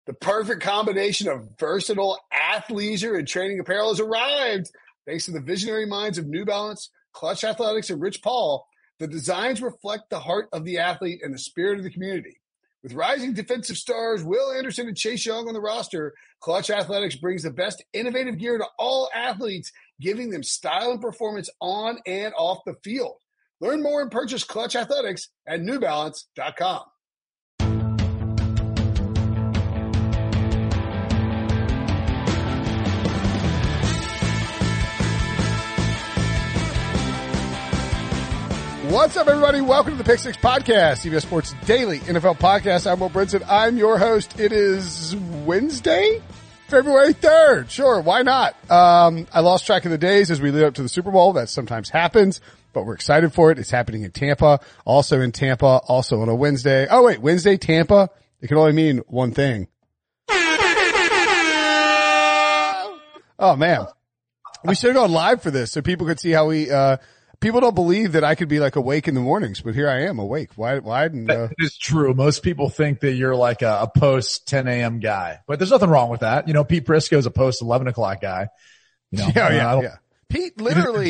The perfect combination of versatile athleisure and training apparel has arrived. Thanks to the visionary minds of New Balance, Clutch Athletics, and Rich Paul, the designs reflect the heart of the athlete and the spirit of the community. With rising defensive stars Will Anderson and Chase Young on the roster, Clutch Athletics brings the best innovative gear to all athletes, giving them style and performance on and off the field. Learn more and purchase Clutch Athletics at newbalance.com. What's up, everybody? Welcome to the Pick Six Podcast, CBS Sports Daily NFL Podcast. I'm Will Brinson. I'm your host. It is Wednesday, February 3rd. Sure, why not? I lost track of the days as we lead up to the Super Bowl. That sometimes happens, but we're excited for it. It's happening in Tampa, also in Tampa, also on a Wednesday. Oh, wait, Wednesday, Tampa? It can only mean one thing. Oh, man. We should have gone live for this so people could see how we people don't believe that I could be like awake in the mornings, but here I am awake. Why? That is true. Most people think that you're like a post 10 a.m. guy, but there's nothing wrong with that. You know, Pete Prisco is a post 11 o'clock guy. You know, yeah. Pete literally,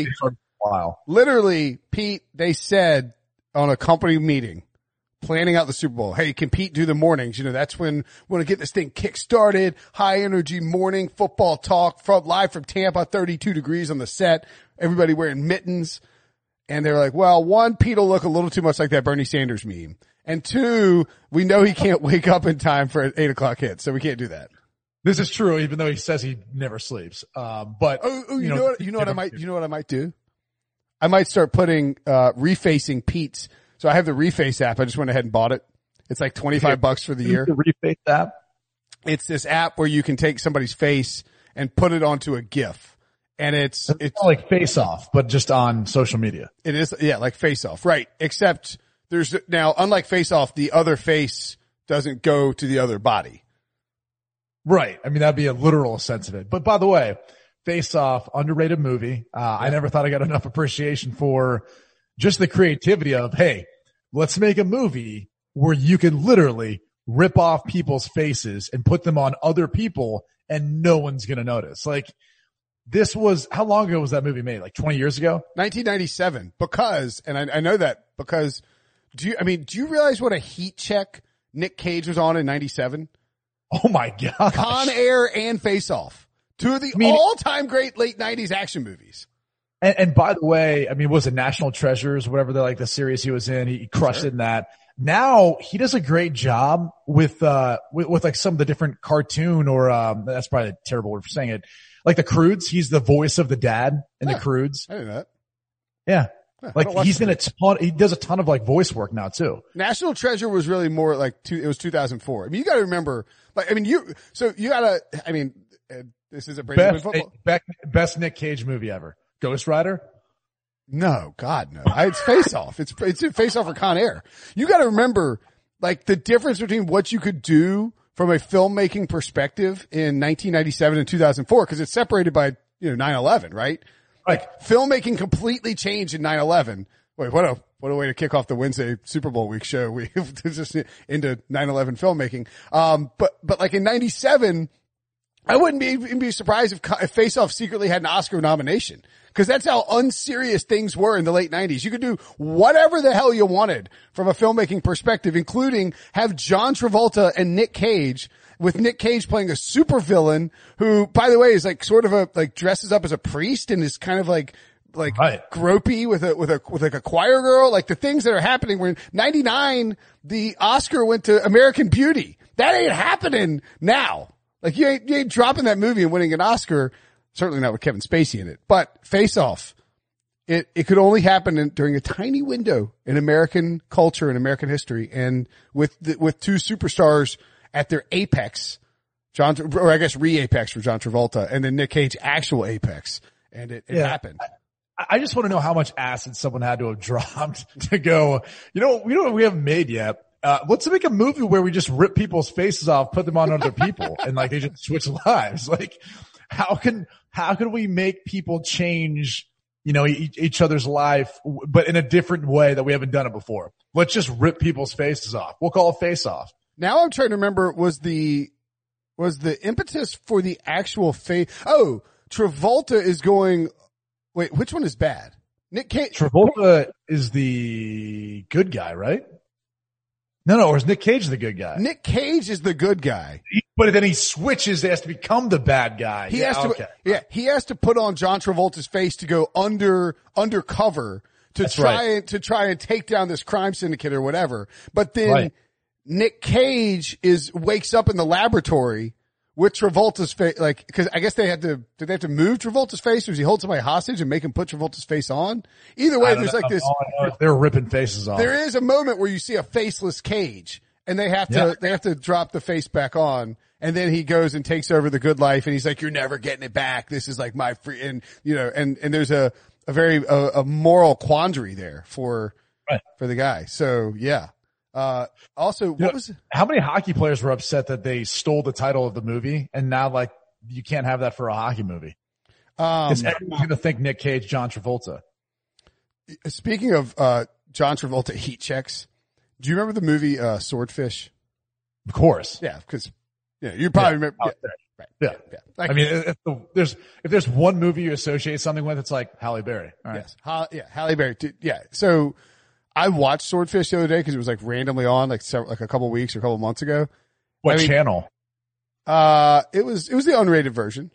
Pete, they said on a company meeting planning out the Super Bowl, hey, can Pete do the mornings? You know, that's when we want to get this thing kick started. High energy morning football talk live from Tampa, 32 degrees on the set. Everybody wearing mittens. And they're like, well, one, Pete will look a little too much like that Bernie Sanders meme. And two, we know he can't wake up in time for an 8 o'clock hit, so we can't do that. This is true, even though he says he never sleeps. But you know what I might do? I might start putting refacing Pete's. So I have the Reface app. I just went ahead and bought it. It's like $25 for the year. The Reface app? It's this app where you can take somebody's face and put it onto a GIF. And it's like Face Off, but just on social media. It is, yeah, like Face Off, right? Except there's now, unlike Face Off, the other face doesn't go to the other body. Right. I mean, that'd be a literal sense of it. But by the way, Face Off, underrated movie. I never thought I got enough appreciation for just the creativity of, hey, let's make a movie where you can literally rip off people's faces and put them on other people and no one's going to notice. Like, this was, how long ago was that movie made? Like 20 years ago? 1997. Because, and I know that because, do you realize what a heat check Nick Cage was on in 97? Oh my God. Con Air and Face Off. Two of the all-time great late 90s action movies. And by the way, I mean, was it National Treasures, whatever the series he was in? He crushed it in that. Now he does a great job with like some of the different cartoon or, that's probably a terrible word for saying it. Like the Croods, he's the voice of the dad in the Croods. I didn't know that. Yeah. Like he's in he does a ton of like voice work now too. National Treasure was really more like it was 2004. I mean, you gotta remember, this is a Brady football. Best Nick Cage movie ever. Ghost Rider? No, God, no. It's Face Off. It's Face Off or Con Air. You gotta remember, like, the difference between what you could do from a filmmaking perspective in 1997 and 2004, because it's separated by, 9/11, right? Like, filmmaking completely changed in 9/11. Wait, what a way to kick off the Wednesday Super Bowl week show. We just into 9/11 filmmaking. But like in 97, I wouldn't be surprised if Face Off secretly had an Oscar nomination. Cause that's how unserious things were in the late 90s. You could do whatever the hell you wanted from a filmmaking perspective, including have John Travolta and Nick Cage, with Nick Cage playing a supervillain who, by the way, is like sort of dresses up as a priest and is kind of like gropey with a choir girl. Like the things that are happening were in 99, the Oscar went to American Beauty. That ain't happening now. Like you ain't dropping that movie and winning an Oscar. Certainly not with Kevin Spacey in it, but Face Off, it could only happen during a tiny window in American culture and American history. And with two superstars at their apex, re-apex for John Travolta, and then Nick Cage actual apex. And it happened. I just want to know how much acid someone had to have dropped to go, you know what we haven't made yet? Let's make a movie where we just rip people's faces off, put them on other people, and like they just switch lives. Like, how can we make people change, each other's life, but in a different way that we haven't done it before? Let's just rip people's faces off. We'll call it Face Off. Now I'm trying to remember, was the was the impetus for the actual face. Oh, Travolta is going, wait, which one is bad? Nick Cage. Travolta is the good guy, right? No, or is Nick Cage the good guy? Nick Cage is the good guy. But then he switches, has to become the bad guy. He has to put on John Travolta's face to go undercover to try and take down this crime syndicate or whatever. But then Nick Cage wakes up in the laboratory with Travolta's face, like, cause I guess did they have to move Travolta's face, or does he hold somebody hostage and make him put Travolta's face on? Either way, there's like this. They're ripping faces off. There is a moment where you see a faceless Cage and they have to drop the face back on. And then he goes and takes over the good life and he's like, you're never getting it back. This is like my free, and there's a very moral quandary there for the guy. So yeah. Also, how many hockey players were upset that they stole the title of the movie and now like you can't have that for a hockey movie? Because everyone's going to think Nick Cage, John Travolta. Speaking of, John Travolta heat checks, do you remember the movie, Swordfish? Of course. Yeah. Cause you probably remember. Yeah. Like, I mean, if there's one movie you associate something with, it's like Halle Berry. All right. Yes. Halle Berry. Yeah. So I watched Swordfish the other day because it was like randomly on like a couple weeks or a couple months ago. What channel? It was the unrated version.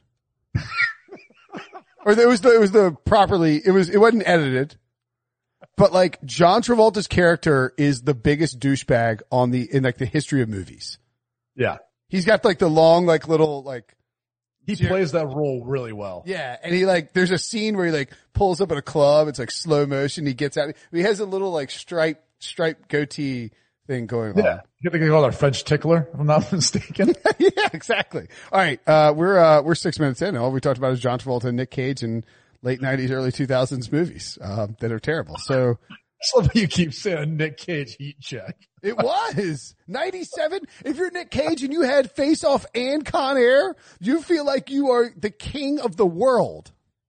Or it wasn't edited. But like John Travolta's character is the biggest douchebag in the history of movies. Yeah. He's got like the long, like little, like. He plays that role really well. Yeah. And he there's a scene where he like pulls up at a club. It's like slow motion. He gets out. He has a little like striped goatee thing going on. Yeah. You think they call it a French tickler, if I'm not mistaken. Yeah, exactly. All right. We're 6 minutes in. All we talked about is John Travolta and Nick Cage and late 90s, early 2000s movies, that are terrible. So. I love how you keep saying Nick Cage heat check. It was 97. If you're Nick Cage and you had Face Off and Con Air, you feel like you are the king of the world.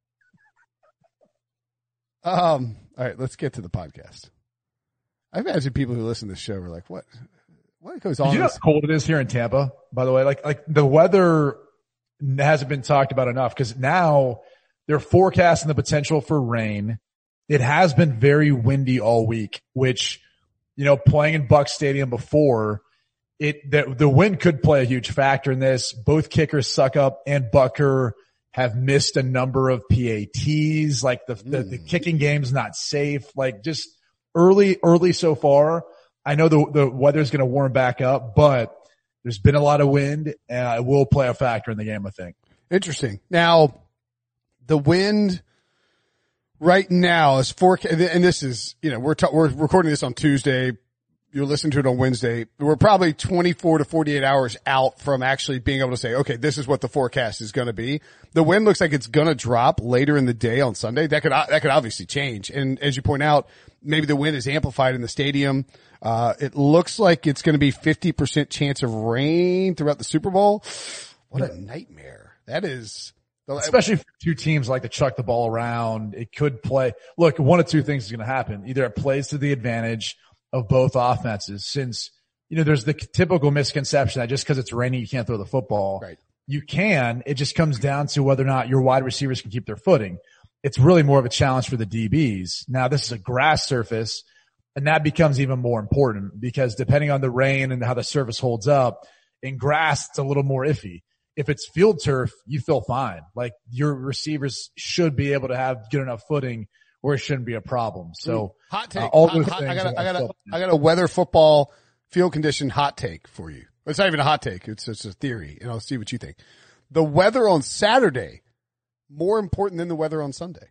All right, let's get to the podcast. I imagine people who listen to this show are like, what goes on? You know how cold it is here in Tampa, by the way? Like the weather hasn't been talked about enough because now they're forecasting the potential for rain. It has been very windy all week, which, playing in Buck Stadium before, the wind could play a huge factor in this. Both kickers, Suck Up and Bucker, have missed a number of PATs. Like the kicking game's not safe. Like just early so far. I know the weather's going to warm back up, but there's been a lot of wind and it will play a factor in the game, I think. Interesting. Now, the wind right now is and this is, we're recording this on Tuesday. You're listening to it on Wednesday. We're probably 24 to 48 hours out from actually being able to say, okay, this is what the forecast is going to be. The wind looks like it's going to drop later in the day on Sunday. That could obviously change. And as you point out, maybe the wind is amplified in the stadium. It looks like it's going to be 50% chance of rain throughout the Super Bowl. What a nightmare. That is. Especially for two teams like to chuck the ball around. It could play. Look, one of two things is going to happen. Either it plays to the advantage of both offenses since, there's the typical misconception that just because it's raining, you can't throw the football. Right. You can. It just comes down to whether or not your wide receivers can keep their footing. It's really more of a challenge for the DBs. Now, this is a grass surface, and that becomes even more important because depending on the rain and how the surface holds up, in grass, it's a little more iffy. If it's field turf, you feel fine. Like your receivers should be able to have good enough footing where it shouldn't be a problem. So hot take. I got a weather football field condition hot take for you. It's not even a hot take. It's just a theory, and I'll see what you think. The weather on Saturday, more important than the weather on Sunday.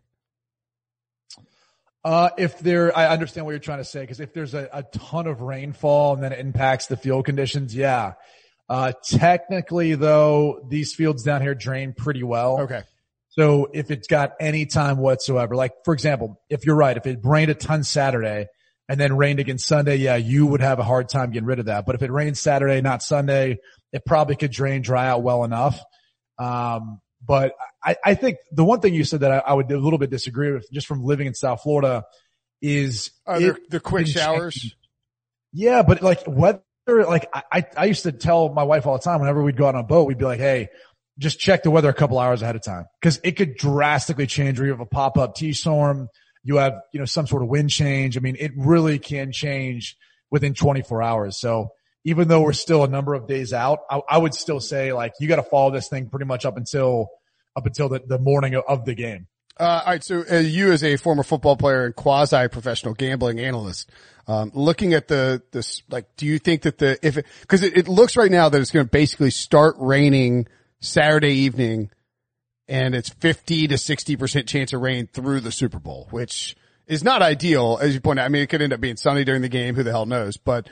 I understand what you're trying to say, because if there's a ton of rainfall and then it impacts the field conditions, yeah. Technically though, these fields down here drain pretty well. Okay. So if it's got any time whatsoever, like for example, if you're right, if it rained a ton Saturday and then rained again Sunday, yeah, you would have a hard time getting rid of that. But if it rains Saturday, not Sunday, it probably could dry out well enough. But I think the one thing you said that I would a little bit disagree with, just from living in South Florida, is the quick showers. Yeah, but like weather Like I used to tell my wife all the time, whenever we'd go out on a boat, we'd be like, hey, just check the weather a couple hours ahead of time. Cause it could drastically change where you have a pop-up T-storm. You have, some sort of wind change. I mean, it really can change within 24 hours. So even though we're still a number of days out, I would still say like you got to follow this thing pretty much up until the morning of the game. All right. So you as a former football player and quasi-professional gambling analyst, looking at this, like, do you think that cause it looks right now that it's going to basically start raining Saturday evening and it's 50 to 60% chance of rain through the Super Bowl, which is not ideal, as you point out. I mean, it could end up being sunny during the game. Who the hell knows? But,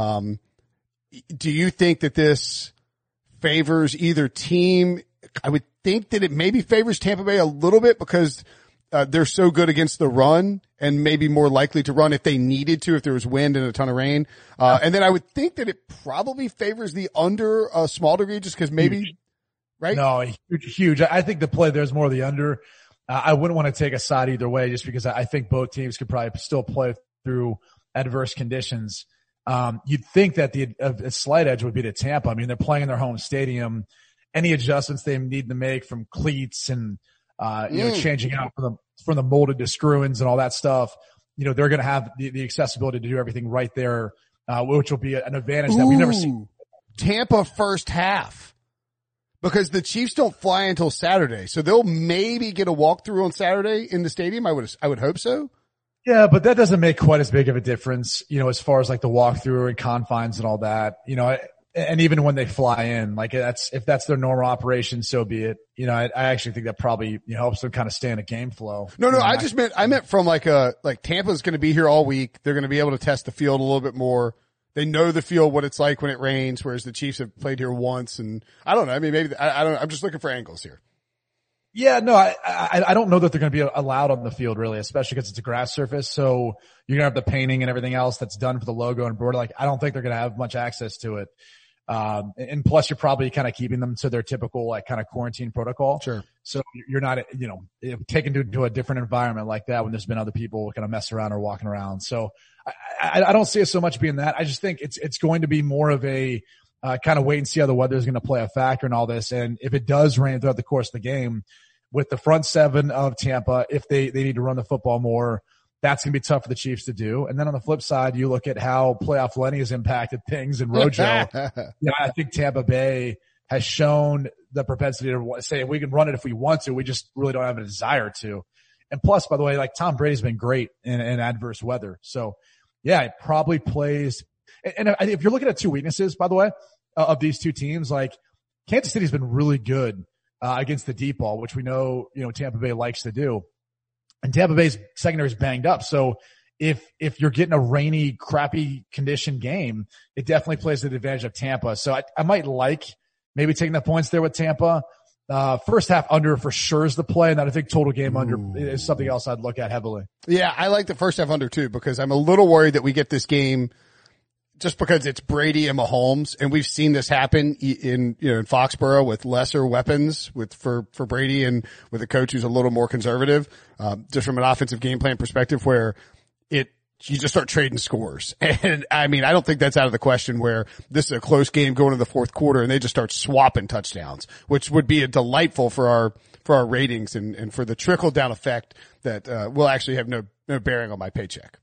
do you think that this favors either team? I would think that it maybe favors Tampa Bay a little bit because they're so good against the run and maybe more likely to run if they needed to, if there was wind and a ton of rain. And then I would think that it probably favors the under a small degree just because maybe, right? No, huge. I think the play there's more of the under. I wouldn't want to take a side either way just because I think both teams could probably still play through adverse conditions. You'd think that a slight edge would be to Tampa. I mean, they're playing in their home stadium. Any adjustments they need to make from cleats and, changing out from the molded to screw-ins and all that stuff, they're going to have the accessibility to do everything right there, which will be an advantage that we've never seen. Tampa first half. Because the Chiefs don't fly until Saturday. So they'll maybe get a walkthrough on Saturday in the stadium. I would hope so. Yeah, but that doesn't make quite as big of a difference, as far as like the walkthrough and confines and all that, and even when they fly in, like if that's their normal operation, so be it. I actually think that probably helps them kind of stay in a game flow. No, I meant from like Tampa's going to be here all week. They're going to be able to test the field a little bit more. They know the field, what it's like when it rains, whereas the Chiefs have played here once. And I don't know. I mean, maybe I don't know. I'm just looking for angles here. Yeah, no, I don't know that they're going to be allowed on the field really, especially because it's a grass surface. So you're going to have the painting and everything else that's done for the logo and border. Like, I don't think they're going to have much access to it. And plus you're probably kind of keeping them to their typical like kind of quarantine protocol. Sure. So you're not, taken to a different environment like that when there's been other people kind of messing around or walking around. So I don't see it so much being that. I just think it's going to be more of a, kind of wait and see how the weather is going to play a factor in all this. And if it does rain throughout the course of the game with the front seven of Tampa, if they need to run the football more, that's going to be tough for the Chiefs to do. And then on the flip side, you look at how playoff Lenny has impacted things in Rojo. I think Tampa Bay has shown the propensity to say we can run it if we want to. We just really don't have a desire to. And plus, by the way, like Tom Brady's been great in adverse weather. So yeah, it probably plays. And if you're looking at two weaknesses, by the way, of these two teams, like Kansas City's been really good against the deep ball, which we know, Tampa Bay likes to do. And Tampa Bay's secondary is banged up. So if you're getting a rainy, crappy condition game, it definitely plays to the advantage of Tampa. So I might like maybe taking the points there with Tampa. First half under for sure is the play. And then I think total game under is something else I'd look at heavily. Yeah, I like the first half under too, because I'm a little worried that we get this game just because it's Brady and Mahomes, and we've seen this happen in Foxborough with lesser weapons for Brady and with a coach who's a little more conservative, just from an offensive game plan perspective where you just start trading scores. And I mean, I don't think that's out of the question where this is a close game going to the fourth quarter and they just start swapping touchdowns, which would be a delightful for our ratings and for the trickle down effect that, will actually have no bearing on my paycheck.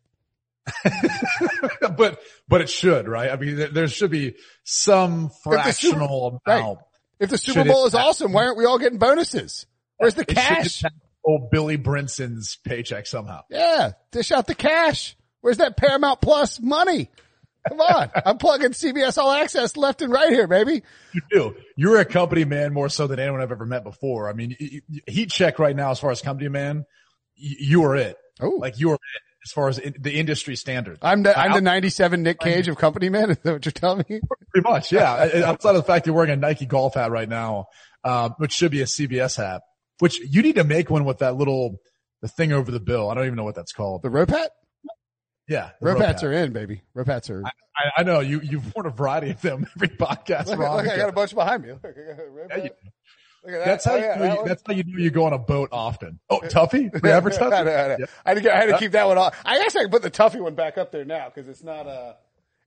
but it should, right? I mean, there should be some fractional amount. Right. If the Super Bowl is awesome, why aren't we all getting bonuses? Where's the cash? Old Billy Brinson's paycheck somehow. Yeah. Dish out the cash. Where's that Paramount Plus money? Come on. I'm plugging CBS All Access left and right here, baby. You do. You're a company man more so than anyone I've ever met before. I mean, Heat Check right now, as far as company man, you are it. Oh, like you are it. As far as the industry standard. I'm the 97 Nick Cage of company man. Is that what you're telling me? Pretty much, yeah. Outside of the fact you're wearing a Nike golf hat right now, which should be a CBS hat, which you need to make one with that the thing over the bill. I don't even know what that's called. The rope hat? Yeah. Rope hats are in, baby. Rope hats are. I know you've worn a variety of them every podcast. Look, I got a bunch behind me. Look, Look at that's that. That's how you know you go on a boat often. Oh, Tuffy? The advertisement? I had to keep that one off. I guess I can put the Tuffy one back up there now because it's not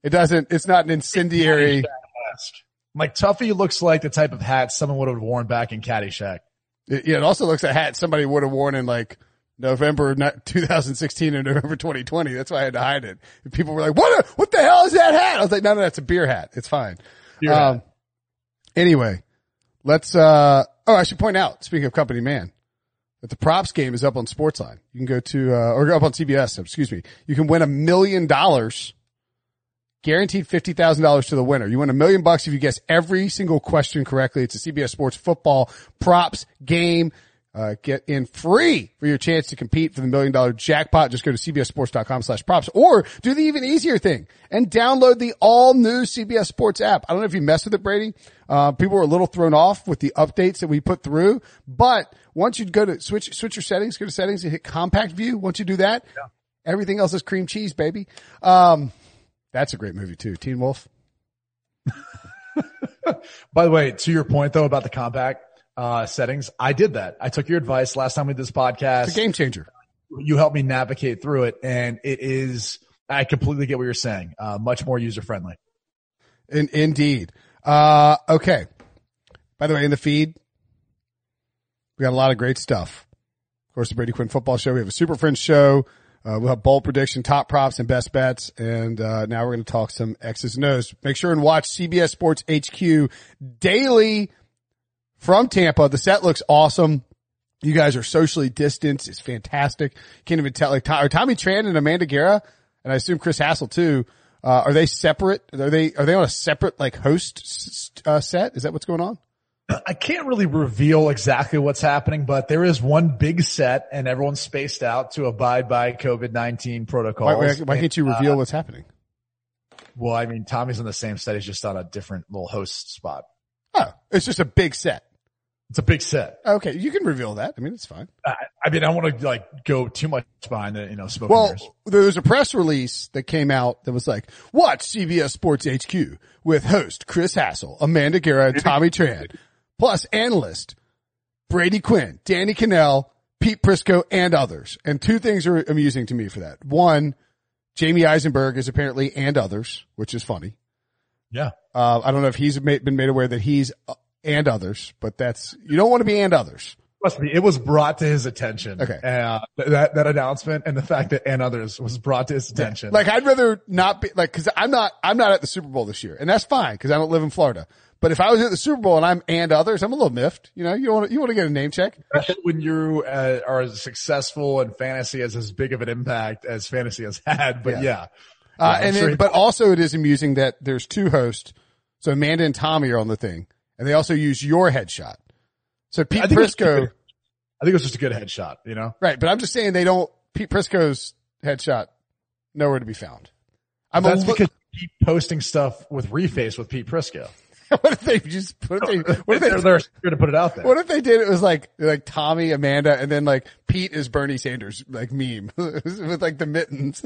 It's not an incendiary. Like Tuffy looks like the type of hat someone would have worn back in Caddyshack. It also looks like a hat somebody would have worn in like November 2016 or November 2020. That's why I had to hide it. And people were like, what the hell is that hat? I was like, no, it's a beer hat. It's fine. Anyway, I should point out, speaking of company man, that the props game is up on Sportsline. You can go to, or up on CBS, excuse me. You can win $1 million, guaranteed $50,000 to the winner. You win $1 million if you guess every single question correctly. It's a CBS Sports football props game. Get in free for your chance to compete for the $1 million jackpot. Just go to cbssports.com/props or do the even easier thing and download the all new CBS Sports app. I don't know if you messed with it, Brady. People were a little thrown off with the updates that we put through, but once you go to switch your settings, go to settings and hit compact view. Once you do that, everything else is cream cheese, baby. That's a great movie too. Teen Wolf. By the way, to your point though about the compact settings, I did that. I took your advice last time we did this podcast. It's a game changer. You helped me navigate through it, and I completely get what you're saying. Much more user friendly. Indeed. Okay. By the way, in the feed, we got a lot of great stuff. Of course, the Brady Quinn Football Show. We have a Super Friends show. We'll have bold prediction, top props, and best bets. And now we're going to talk some X's and O's. Make sure and watch CBS Sports HQ daily from Tampa. The set looks awesome. You guys are socially distanced. It's fantastic. Can't even tell. Like Tommy Tran and Amanda Guerra, and I assume Chris Hassel too. Are they separate? Are they on a separate like host set? Is that what's going on? I can't really reveal exactly what's happening, but there is one big set and everyone's spaced out to abide by COVID-19 protocols. Why can't you reveal what's happening? Well, I mean, Tommy's on the same set. He's just on a different little host spot. Oh, it's just a big set. It's a big set. Okay. You can reveal that. I mean, it's fine. I mean, I don't want to like go too much behind the, smoke and mirrors. There was a press release that came out that was like, watch CBS Sports HQ with host Chris Hassel, Amanda Guerra, and Tommy Tran, plus analyst Brady Quinn, Danny Cannell, Pete Prisco, and others. And two things are amusing to me for that. One, Jamie Eisenberg is apparently and others, which is funny. Yeah. I don't know if he's been made aware that he's and others, but you don't want to be and others. Trust me, it was brought to his attention. Okay. That announcement and the fact that and others was brought to his attention. Like I'd rather not be like, cause I'm not at the Super Bowl this year, and that's fine cause I don't live in Florida. But if I was at the Super Bowl and I'm and others, I'm a little miffed. You want to get a name check. Especially when you are as successful in fantasy as big of an impact as fantasy has had. But but also it is amusing that there's two hosts. So Amanda and Tommy are on the thing, and they also use your headshot. So Pete Prisco, I think it was just a good headshot, Right, but I'm just saying Pete Prisco's headshot nowhere to be found. That's because you keep posting stuff with Reface with Pete Prisco. What if they just they're scared to put it out there. What if they did it was like Tommy, Amanda, and then like Pete is Bernie Sanders like meme with like the mittens.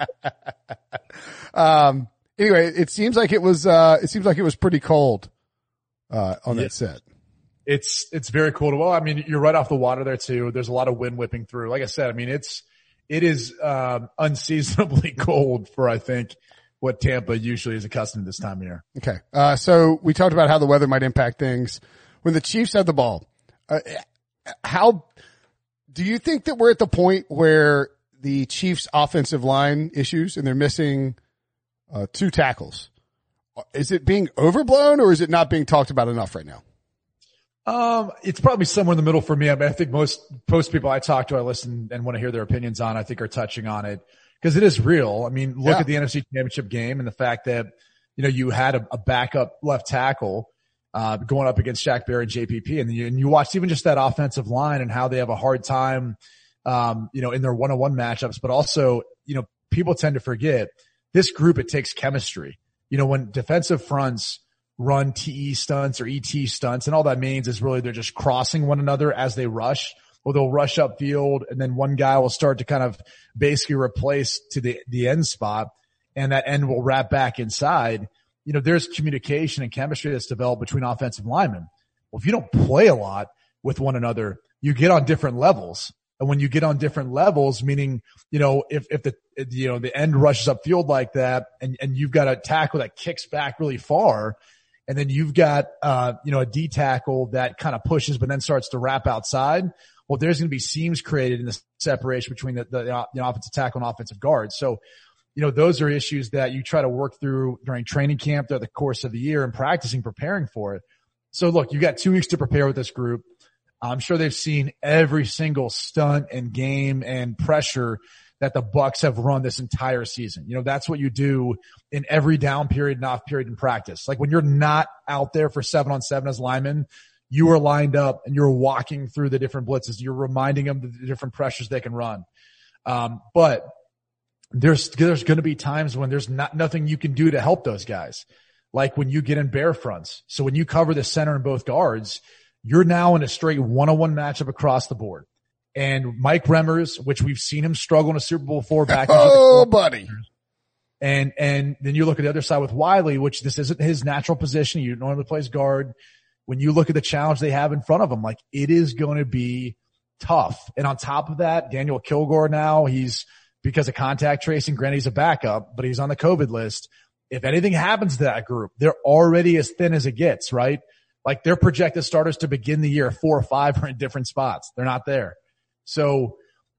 Anyway, it seems like it was pretty cold on that set. It's very cool. Well, I mean, you're right off the water there too. There's a lot of wind whipping through. Like I said, I mean, it is unseasonably cold for, I think, what Tampa usually is accustomed to this time of year. Okay. So we talked about how the weather might impact things. When the Chiefs had the ball, how do you think that we're at the point where the Chiefs offensive line issues and they're missing two tackles? Is it being overblown or is it not being talked about enough right now? It's probably somewhere in the middle for me. I mean, I think most people I talk to, I listen and want to hear their opinions on, I think are touching on it because it is real. I mean, look at the NFC Championship game and the fact that, you had a backup left tackle, going up against Shaq Barrett and JPP. And you watched even just that offensive line and how they have a hard time, in their one-on-one matchups, but also, people tend to forget this group, it takes chemistry. When defensive fronts run TE stunts or ET stunts, and all that means is really they're just crossing one another as they rush, or they'll rush upfield and then one guy will start to kind of basically replace to the end spot and that end will wrap back inside. There's communication and chemistry that's developed between offensive linemen. Well, if you don't play a lot with one another, you get on different levels And when you get on different levels, meaning, if the end rushes upfield like that and you've got a tackle that kicks back really far, and then you've got, a D tackle that kind of pushes, but then starts to wrap outside. Well, there's going to be seams created in the separation between the offensive tackle and offensive guard. So, those are issues that you try to work through during training camp, throughout the course of the year, and practicing, preparing for it. So look, you got 2 weeks to prepare with this group. I'm sure they've seen every single stunt and game and pressure that the Bucs have run this entire season. That's what you do in every down period and off period in practice. Like when you're not out there for 7-on-7 as linemen, you are lined up and you're walking through the different blitzes. You're reminding them the different pressures they can run. But there's going to be times when there's nothing you can do to help those guys. Like when you get in bear fronts. So when you cover the center and both guards, you're now in a straight 1-on-1 matchup across the board. And Mike Remmers, which we've seen him struggle in a Super Bowl IV back. Oh, buddy. And then you look at the other side with Wiley, which this isn't his natural position. He normally plays guard. When you look at the challenge they have in front of him, like it is going to be tough. And on top of that, Daniel Kilgore now, because of contact tracing, granted he's a backup, but he's on the COVID list. If anything happens to that group, they're already as thin as it gets, right? Like their projected starters to begin the year, 4 or 5 are in different spots. They're not there. So,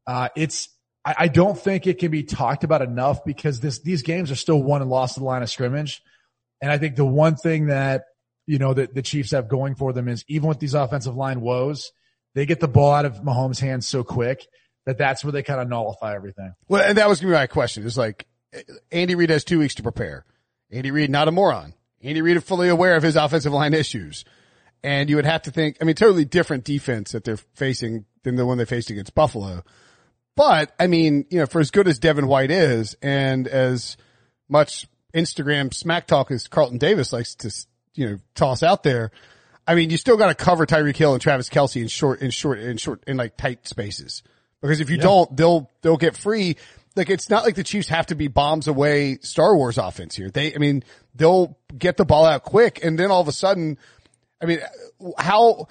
I don't think it can be talked about enough because these games are still won and lost to the line of scrimmage. And I think the one thing that, the Chiefs have going for them is even with these offensive line woes, they get the ball out of Mahomes' hands so quick that's where they kind of nullify everything. Well, and that was going to be my question. It's like Andy Reid has 2 weeks to prepare. Andy Reid, not a moron. Andy Reid is fully aware of his offensive line issues. And you would have to think, totally different defense that they're facing than the one they faced against Buffalo. But, for as good as Devin White is and as much Instagram smack talk as Carlton Davis likes to, toss out there, you still got to cover Tyreek Hill and Travis Kelce in like tight spaces. Because if you don't, they'll get free. Like it's not like the Chiefs have to be bombs away Star Wars offense here. They'll get the ball out quick and then all of a sudden, how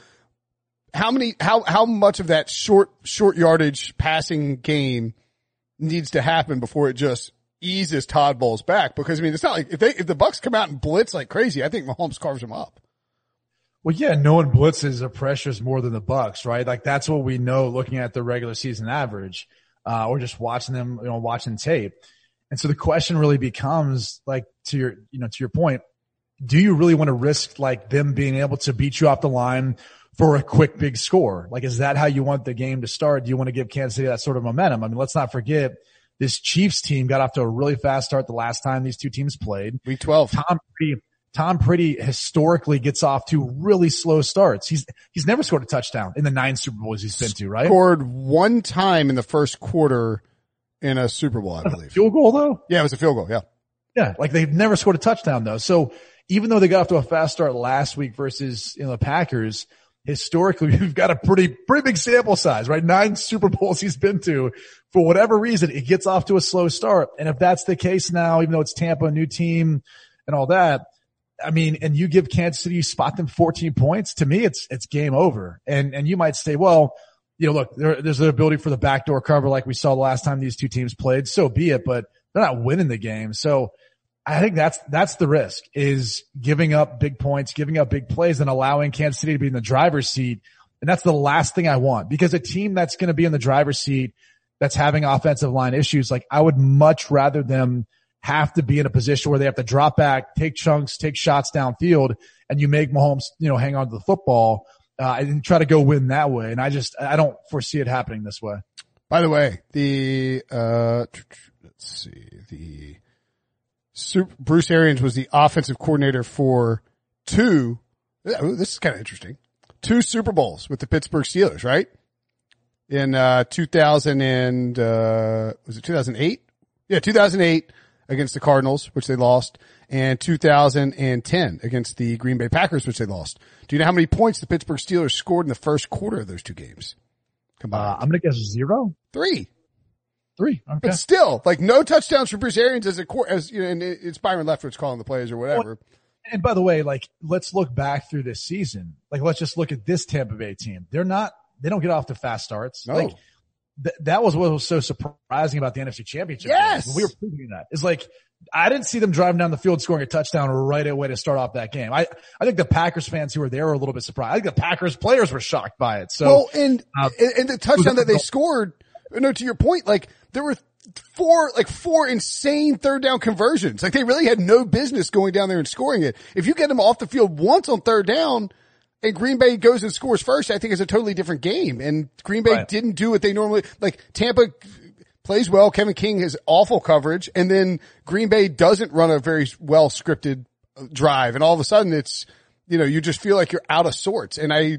much of that short yardage passing game needs to happen before it just eases Todd Bowles back? Because it's not like if the Bucs come out and blitz like crazy, I think Mahomes carves them up. Well, yeah, no one blitzes or pressures more than the Bucs, right? Like that's what we know looking at the regular season average, or just watching them, watching tape. And so the question really becomes like to your point, do you really want to risk like them being able to beat you off the line for a quick big score? Like, is that how you want the game to start? Do you want to give Kansas City that sort of momentum? Let's not forget this Chiefs team got off to a really fast start the last time these two teams played. Week 12. Tom Brady historically gets off to really slow starts. He's never scored a touchdown in the 9 Super Bowls he's been to, right? Scored 1 time in the first quarter in a Super Bowl, I believe. Field goal though? Yeah, it was a field goal. Yeah. Yeah. Like they've never scored a touchdown though. So even though they got off to a fast start last week versus, the Packers, historically we've got a pretty big sample size, right? 9 Super Bowls he's been to. For whatever reason, it gets off to a slow start. And if that's the case now, even though it's Tampa, a new team and all that, and you give Kansas City, you spot them 14 points, to me, it's game over. And you might say, well, look, there's the ability for the backdoor cover like we saw the last time these two teams played. So be it, but they're not winning the game. So I think that's the risk, is giving up big points, giving up big plays and allowing Kansas City to be in the driver's seat. And that's the last thing I want, because a team that's going to be in the driver's seat that's having offensive line issues, like I would much rather them have to be in a position where they have to drop back, take chunks, take shots downfield, and you make Mahomes, hang on to the football, and try to go win that way. And I don't foresee it happening this way. By the way, Bruce Arians was the offensive coordinator for 2. This is kind of interesting. 2 Super Bowls with the Pittsburgh Steelers, right? In 2000 and was it 2008? Yeah, 2008 against the Cardinals, which they lost, and 2010 against the Green Bay Packers, which they lost. Do you know how many points the Pittsburgh Steelers scored in the first quarter of those 2 games combined? I'm going to guess 0. 3. Okay. But still, like no touchdowns for Bruce Arians and it's Byron Leftwich calling the plays or whatever. Well, and by the way, like let's look back through this season. Like let's just look at this Tampa Bay team. They don't get off to fast starts. No. Like that was what was so surprising about the NFC Championship. Yes. When we were previewing that. It's like, I didn't see them driving down the field scoring a touchdown right away to start off that game. I think the Packers fans who were there were a little bit surprised. I think the Packers players were shocked by it. So, well, and the touchdown that they scored, no, to your point, like there were four insane third down conversions. Like they really had no business going down there and scoring it. If you get them off the field once on third down and Green Bay goes and scores first, I think it's a totally different game. And Green Bay didn't do what they normally, like Tampa plays well. Kevin King has awful coverage. And then Green Bay doesn't run a very well scripted drive. And all of a sudden it's, you just feel like you're out of sorts. And I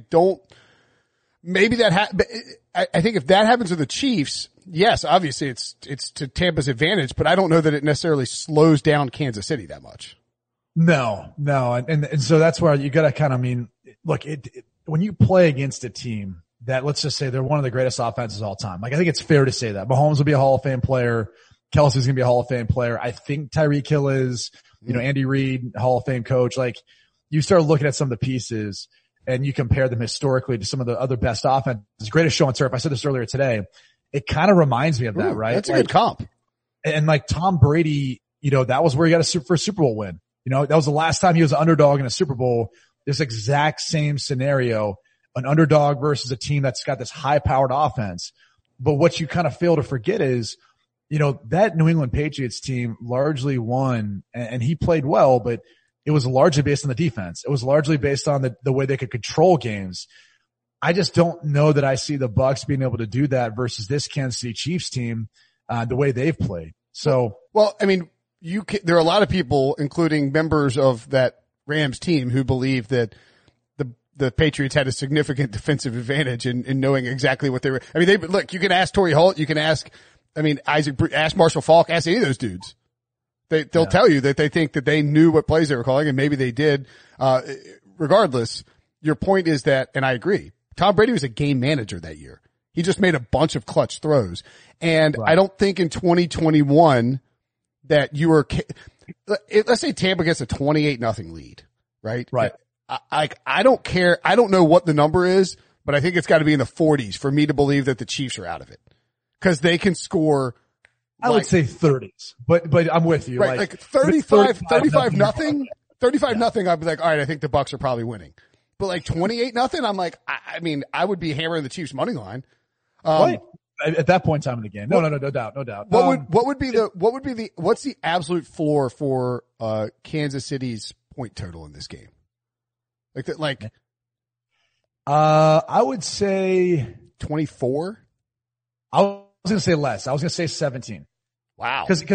think if that happens with the Chiefs, yes, obviously it's to Tampa's advantage, but I don't know that it necessarily slows down Kansas City that much. No. And so that's where you gotta kind of look, when you play against a team that, let's just say they're one of the greatest offenses of all time. Like I think it's fair to say that Mahomes will be a Hall of Fame player. Kelsey's going to be a Hall of Fame player. I think Tyreek Hill is, Andy Reid, Hall of Fame coach. Like you start looking at some of the pieces and you compare them historically to some of the other best offenses. Greatest show on turf. I said this earlier today. It kind of reminds me of that, right? That's a good comp. And like Tom Brady, that was where he got a first Super Bowl win. That was the last time he was an underdog in a Super Bowl. This exact same scenario, an underdog versus a team that's got this high powered offense. But what you kind of fail to forget is, that New England Patriots team largely won and he played well, but it was largely based on the defense. It was largely based on the way they could control games. I just don't know that I see the Bucs being able to do that versus this Kansas City Chiefs team, the way they've played. So, well, I mean, there are a lot of people, including members of that Rams team, who believe that the Patriots had a significant defensive advantage in knowing exactly what they were. I mean, look, you can ask Torrey Holt, you can ask, ask Marshall Faulk, ask any of those dudes. They'll tell you that they think that they knew what plays they were calling, and maybe they did. Regardless, your point is that, and I agree, Tom Brady was a game manager that year. He just made a bunch of clutch throws. And I don't think in 2021 that you were, let's say Tampa gets a 28-0 lead, right? Right. I don't care. I don't know what the number is, but I think it's got to be in the 40s for me to believe that the Chiefs are out of it. Cause they can score. I would say 30s, but I'm with you. Right. Like 35 nothing, 35 nothing. I'd be like, all right, I think the Bucs are probably winning. But like 28-0, I'm like, I would be hammering the Chiefs money line. At that point in time in the game. No doubt. What's the absolute floor for, Kansas City's point total in this game? I would say 24. I was going to say less. I was going to say 17. Wow. Cause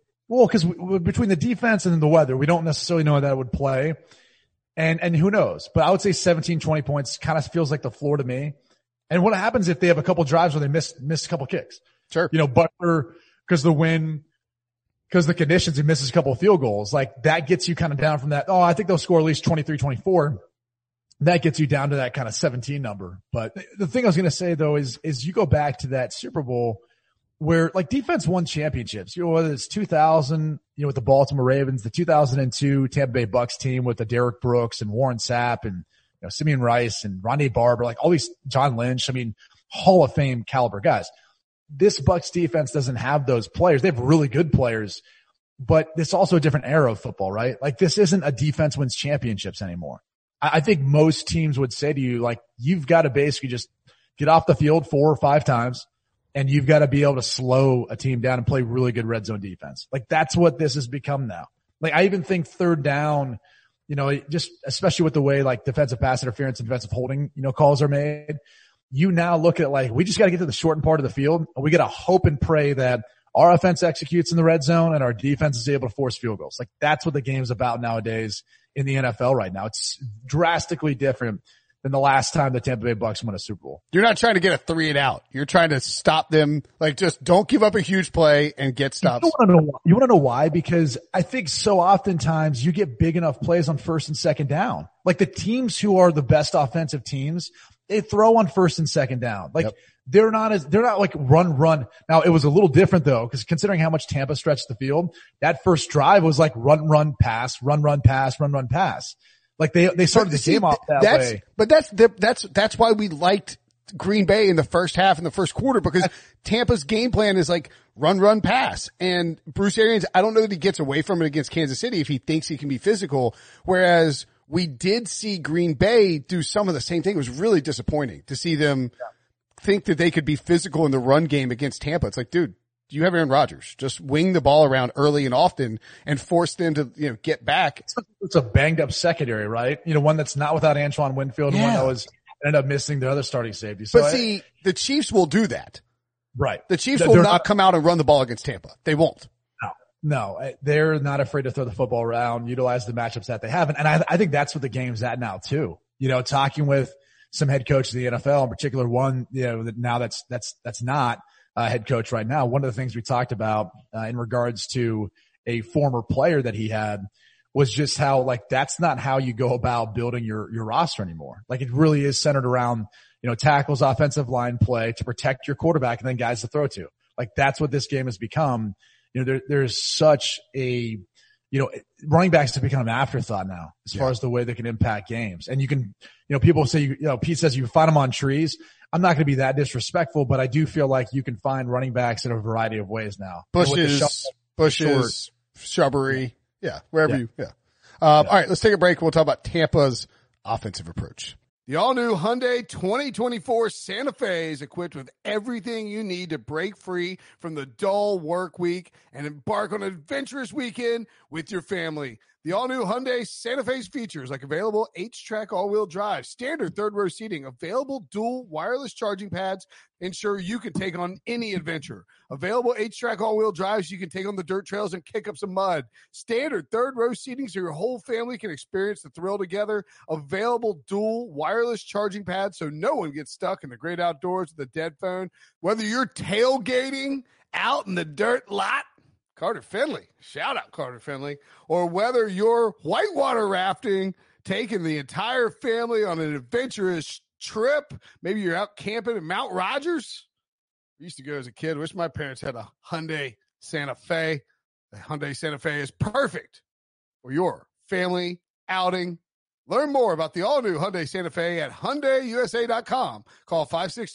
between the defense and the weather, we don't necessarily know how that would play. And who knows, but I would say 17, 20 points kind of feels like the floor to me. And what happens if they have a couple drives where they miss a couple kicks? Sure. Butler, cause the wind, cause the conditions, he misses a couple of field goals. Like that gets you kind of down from that. Oh, I think they'll score at least 23, 24. That gets you down to that kind of 17 number. But the thing I was going to say though is you go back to that Super Bowl where like defense won championships, whether it's 2000, with the Baltimore Ravens, the 2002 Tampa Bay Bucs team with the Derrick Brooks and Warren Sapp and, Simeon Rice and Ronnie Barber, like all these, John Lynch, Hall of Fame caliber guys. This Bucs defense doesn't have those players. They have really good players, but it's also a different era of football, right? Like this isn't a defense wins championships anymore. I think most teams would say to you, like, you've got to basically just get off the field 4 or 5 times and you've got to be able to slow a team down and play really good red zone defense. Like that's what this has become now. Like I even think third down, just especially with the way like defensive pass interference and defensive holding, calls are made. You now look at like, we just got to get to the shortened part of the field and we got to hope and pray that our offense executes in the red zone and our defense is able to force field goals. Like that's what the game's about nowadays in the NFL right now. It's drastically different than the last time the Tampa Bay Bucs won a Super Bowl. You're not trying to get a 3 and out. You're trying to stop them. Like just don't give up a huge play and get stops. You want to know why? Because I think so oftentimes you get big enough plays on first and second down. Like the teams who are the best offensive teams, they throw on first and second down. Like they're not like run. Now it was a little different though, because considering how much Tampa stretched the field, that first drive was like run, pass. Like they started the game off that way. But that's why we liked Green Bay in the first half and the first quarter because Tampa's game plan is like run, pass. And Bruce Arians, I don't know that he gets away from it against Kansas City if he thinks he can be physical. Whereas we did see Green Bay do some of the same thing. It was really disappointing to see them think that they could be physical in the run game against Tampa. It's like, dude, you have Aaron Rodgers. Just wing the ball around early and often and force them to, get back. It's a banged up secondary, right? One that's not without Antoine Winfield and one that ended up missing their other starting safety. So but see, the Chiefs will do that. Right. The Chiefs will not come out and run the ball against Tampa. They won't. No, they're not afraid to throw the football around, utilize the matchups that they have. And I think that's what the game's at now too. Talking with some head coaches in the NFL, in particular one, now that's not a head coach right now. One of the things we talked about, in regards to a former player that he had was just how, like, that's not how you go about building your roster anymore. Like, it really is centered around, tackles, offensive line play to protect your quarterback and then guys to throw to. Like, that's what this game has become. There's such a, running backs have become an afterthought now as far as the way they can impact games. And you can, people say, Pete says you can find them on trees. I'm not going to be that disrespectful, but I do feel like you can find running backs in a variety of ways now. Bushes, shrubbery. Yeah. Wherever you. All right. Let's take a break. We'll talk about Tampa's offensive approach. The all-new Hyundai 2024 Santa Fe is equipped with everything you need to break free from the dull work week and embark on an adventurous weekend with your family. The all-new Hyundai Santa Fe's features like available H-Track all-wheel drive, standard third-row seating, available dual wireless charging pads, ensure you can take on any adventure. Available H-Track all-wheel drives, you can take on the dirt trails and kick up some mud. Standard third-row seating so your whole family can experience the thrill together. Available dual wireless charging pads so no one gets stuck in the great outdoors with a dead phone. Whether you're tailgating out in the dirt lot, Carter Finley, shout out Carter Finley, or whether you're whitewater rafting, taking the entire family on an adventurous trip, maybe you're out camping in Mount Rogers. I used to go as a kid. Wish my parents had a Hyundai Santa Fe. The Hyundai Santa Fe is perfect for your family outing. Learn more about the all-new Hyundai Santa Fe at HyundaiUSA.com. Call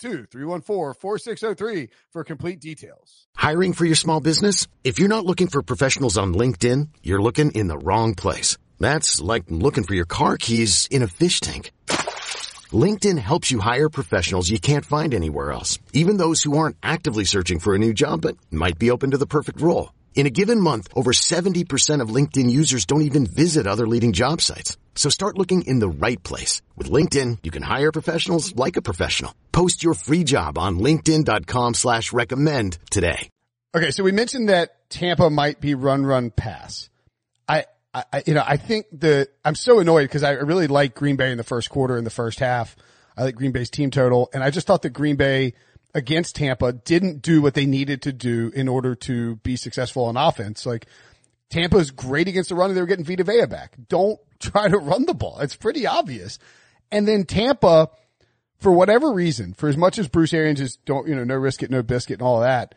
562-314-4603 for complete details. Hiring for your small business? If you're not looking for professionals on LinkedIn, you're looking in the wrong place. That's like looking for your car keys in a fish tank. LinkedIn helps you hire professionals you can't find anywhere else, even those who aren't actively searching for a new job but might be open to the perfect role. In a given month, over 70% of LinkedIn users don't even visit other leading job sites. So start looking in the right place. With LinkedIn, you can hire professionals like a professional. Post your free job on linkedin.com/recommend today. Okay, so we mentioned that Tampa might be run, pass. I think I'm so annoyed because I really like Green Bay in the first quarter, in the first half. I like Green Bay's team total. And I just thought that Green Bay against Tampa didn't do what they needed to do in order to be successful on offense. Like, Tampa's great against the run and they were getting Vita Vea back. Don't try to run the ball. It's pretty obvious. And then Tampa, for whatever reason, for as much as Bruce Arians is no risk it, no biscuit and all of that,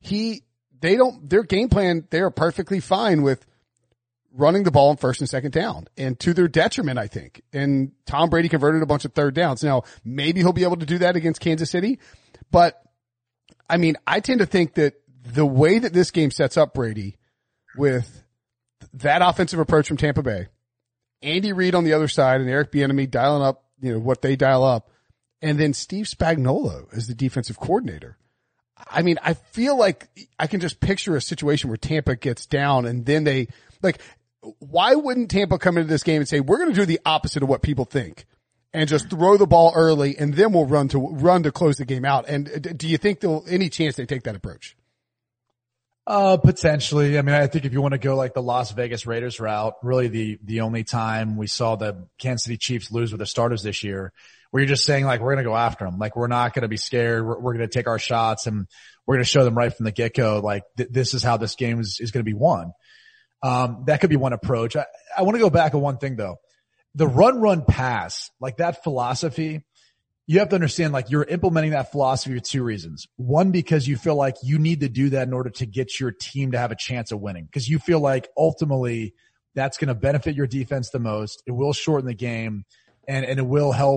their game plan, they are perfectly fine with running the ball on first and second down, and to their detriment, I think. And Tom Brady converted a bunch of third downs. Now, maybe he'll be able to do that against Kansas City, but I mean, I tend to think that the way that this game sets up Brady with that offensive approach from Tampa Bay, Andy Reid on the other side and Eric Bieniemy dialing up, what they dial up, and then Steve Spagnuolo as the defensive coordinator. I mean, I feel like I can just picture a situation where Tampa gets down and then why wouldn't Tampa come into this game and say, we're going to do the opposite of what people think and just throw the ball early and then we'll run to close the game out? And do you think there'll any chance they take that approach? Potentially. I mean, I think if you want to go like the Las Vegas Raiders route, really the only time we saw the Kansas City Chiefs lose with their starters this year, where you're just saying like, we're going to go after them. Like, we're not going to be scared. We're going to take our shots and we're going to show them right from the get-go. Like, this is how this game is going to be won. That could be one approach. I want to go back on one thing though. The run, pass, like that philosophy, you have to understand, like, you're implementing that philosophy for two reasons. One, because you feel like you need to do that in order to get your team to have a chance of winning. Because you feel like ultimately that's going to benefit your defense the most. It will shorten the game and it will help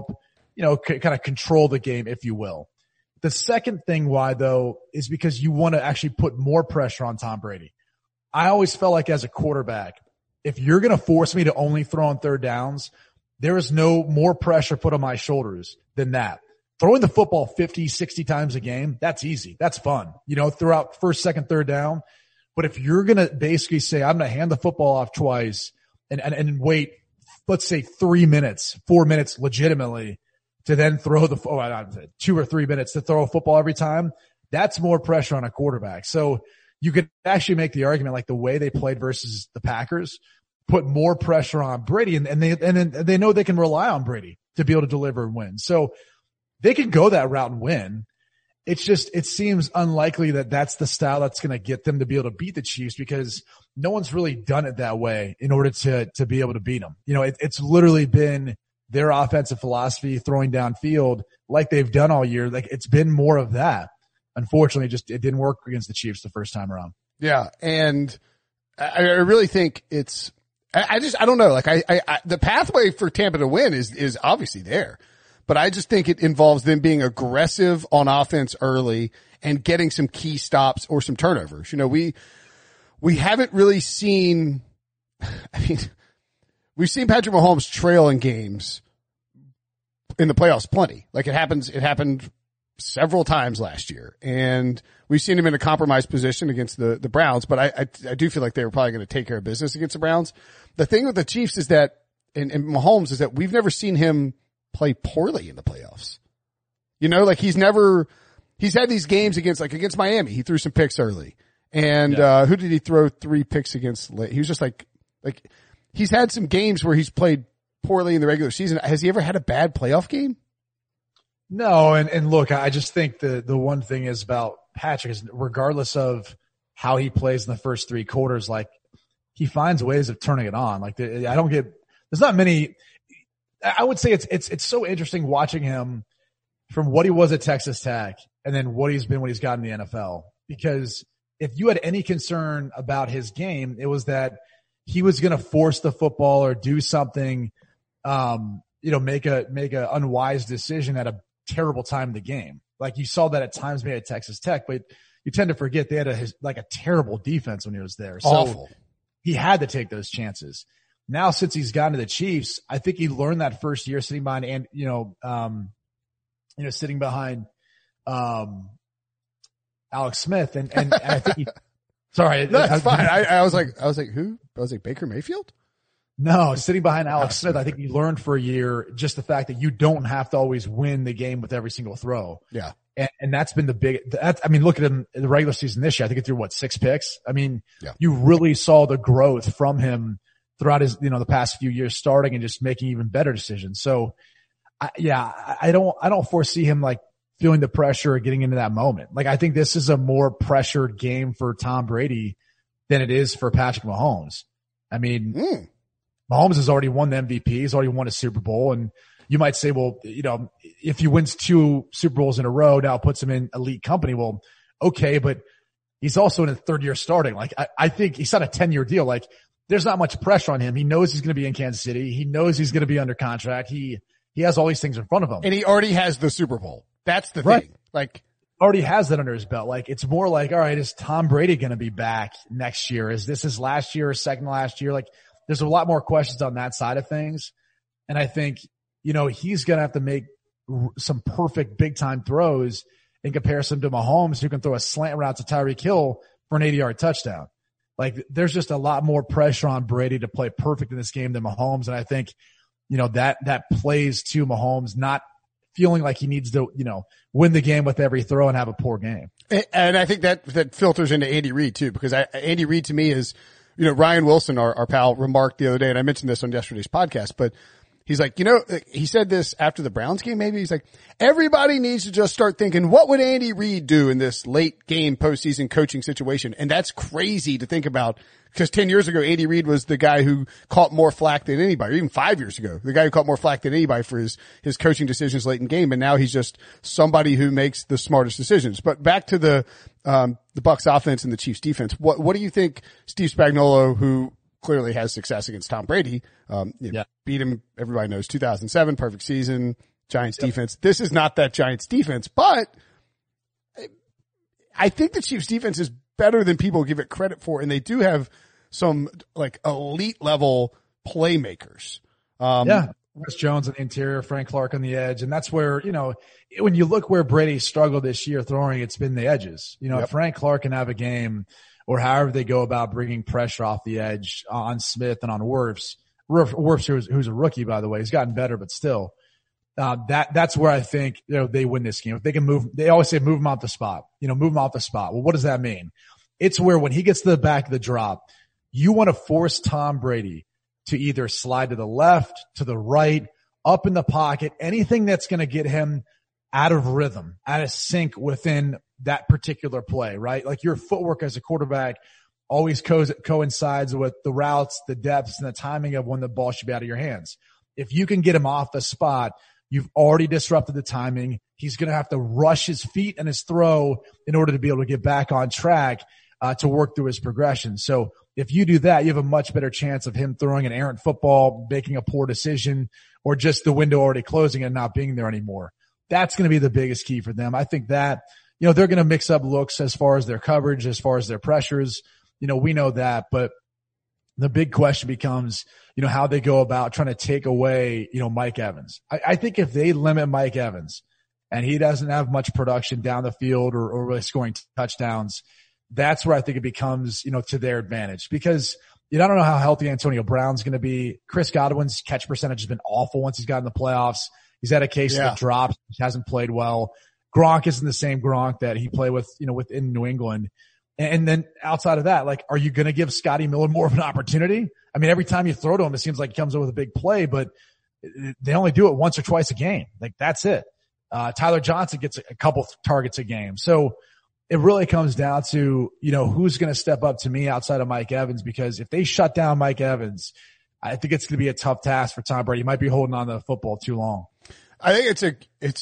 kind of control the game, if you will. The second thing why though is because you want to actually put more pressure on Tom Brady. I always felt like as a quarterback, if you're going to force me to only throw on third downs, there is no more pressure put on my shoulders than that. Throwing the football 50, 60 times a game, that's easy. That's fun, throughout first, second, third down. But if you're going to basically say, I'm going to hand the football off twice and wait, let's say 3 minutes, 4 minutes legitimately to then throw 2 or 3 minutes to throw a football every time, that's more pressure on a quarterback. So you could actually make the argument like the way they played versus the Packers put more pressure on Brady and they know they can rely on Brady to be able to deliver and win. So they can go that route and win. It's just, it seems unlikely that that's the style that's going to get them to be able to beat the Chiefs because no one's really done it that way in order to be able to beat them. It's literally been their offensive philosophy throwing downfield like they've done all year. Like it's been more of that. Unfortunately, just it didn't work against the Chiefs the first time around. Yeah. And I really think it's, I don't know. Like the pathway for Tampa to win is obviously there, but I just think it involves them being aggressive on offense early and getting some key stops or some turnovers. We haven't really seen, we've seen Patrick Mahomes trail in games in the playoffs plenty. Like it happened several times last year, and we've seen him in a compromised position against the Browns, but I do feel like they were probably going to take care of business against the Browns. The thing with the Chiefs is that, and Mahomes is that we've never seen him play poorly in the playoffs. He's had these games against Miami. He threw some picks early. And, who did he throw 3 picks against? He was just like he's had some games where he's played poorly in the regular season. Has he ever had a bad playoff game? No, and look, I just think the one thing is about Patrick is regardless of how he plays in the first 3 quarters, like he finds ways of turning it on. Like there's not many. I would say it's so interesting watching him from what he was at Texas Tech and then what he's been when he's gotten in the NFL. Because if you had any concern about his game, it was that he was going to force the football or do something, make a unwise decision at a terrible time in the game. Like you saw that at times maybe at Texas Tech, but you tend to forget they had a terrible defense when he was there. So awful. He had to take those chances. Now, since he's gotten to the Chiefs, I think he learned that first year sitting behind sitting behind, Alex Smith and I think sorry. That's fine. I was like, who? I was like, Baker Mayfield? No, sitting behind Alex Smith, I think he learned for a year just the fact that you don't have to always win the game with every single throw. Yeah. And that's been look at him in the regular season this year. I think he threw 6 picks. You really saw the growth from him throughout his, the past few years starting and just making even better decisions. So I don't foresee him like feeling the pressure of getting into that moment. Like I think this is a more pressured game for Tom Brady than it is for Patrick Mahomes. Mahomes has already won the MVP. He's already won a Super Bowl. And you might say, well, if he wins 2 Super Bowls in a row, now it puts him in elite company. Well, okay, but he's also in his 3rd year starting. Like I think he's on a 10-year deal. Like there's not much pressure on him. He knows he's going to be in Kansas City. He knows he's going to be under contract. He has all these things in front of him. And he already has the Super Bowl. That's the right. thing. Like already has that under his belt. Like it's more like, all right, is Tom Brady going to be back next year? Is this his last year or second last year? Like there's a lot more questions on that side of things. And I think, he's going to have to make some perfect big time throws in comparison to Mahomes, who can throw a slant route to Tyreek Hill for an 80-yard touchdown. Like there's just a lot more pressure on Brady to play perfect in this game than Mahomes. And I think, that plays to Mahomes not feeling like he needs to, win the game with every throw and have a poor game. And I think that filters into Andy Reid too, because Andy Reid to me is, Ryan Wilson, our pal, remarked the other day, and I mentioned this on yesterday's podcast, but he's like, he said this after the Browns game maybe. He's like, everybody needs to just start thinking, what would Andy Reid do in this late game postseason coaching situation? And that's crazy to think about, because 10 years ago, Andy Reid was the guy who caught more flack than anybody, or even 5 years ago, the guy who caught more flack than anybody for his coaching decisions late in game. And now he's just somebody who makes the smartest decisions. But back to the Bucs offense and the Chiefs defense. What do you think Steve Spagnuolo, who clearly has success against Tom Brady, beat him, everybody knows, 2007, perfect season, Giants defense. This is not that Giants defense, but I think the Chiefs defense is better than people give it credit for. And they do have some like elite level playmakers. Chris Jones on the interior, Frank Clark on the edge. And that's where, when you look where Brady struggled this year throwing, it's been the edges. If Frank Clark can have a game or however they go about bringing pressure off the edge on Smith and on Wirfs, who's a rookie, by the way, he's gotten better, but still, that's where I think, they win this game. If they can move, they always say move him off the spot, move him off the spot. Well, what does that mean? It's where when he gets to the back of the drop, you want to force Tom Brady to either slide to the left, to the right, up in the pocket, anything that's going to get him out of rhythm, out of sync within that particular play, right? Like your footwork as a quarterback always coincides with the routes, the depths, and the timing of when the ball should be out of your hands. If you can get him off the spot, you've already disrupted the timing. He's going to have to rush his feet and his throw in order to be able to get back on track to work through his progression. So if you do that, you have a much better chance of him throwing an errant football, making a poor decision, or just the window already closing and not being there anymore. That's going to be the biggest key for them. I think that, they're going to mix up looks as far as their coverage, as far as their pressures. We know that, but the big question becomes, how they go about trying to take away, Mike Evans. I think if they limit Mike Evans and he doesn't have much production down the field or really scoring touchdowns, that's where I think it becomes, to their advantage because, I don't know how healthy Antonio Brown's going to be. Chris Godwin's catch percentage has been awful once he's gotten the playoffs. He's had a case of drops. He hasn't played well. Gronk isn't the same Gronk that he played with, within New England. And then outside of that, like, are you going to give Scotty Miller more of an opportunity? I mean, every time you throw to him, it seems like he comes up with a big play, but they only do it once or twice a game. Like, that's it. Tyler Johnson gets a couple targets a game. So it really comes down to, who's going to step up to me outside of Mike Evans, because if they shut down Mike Evans, I think it's going to be a tough task for Tom Brady. He might be holding on to the football too long. I think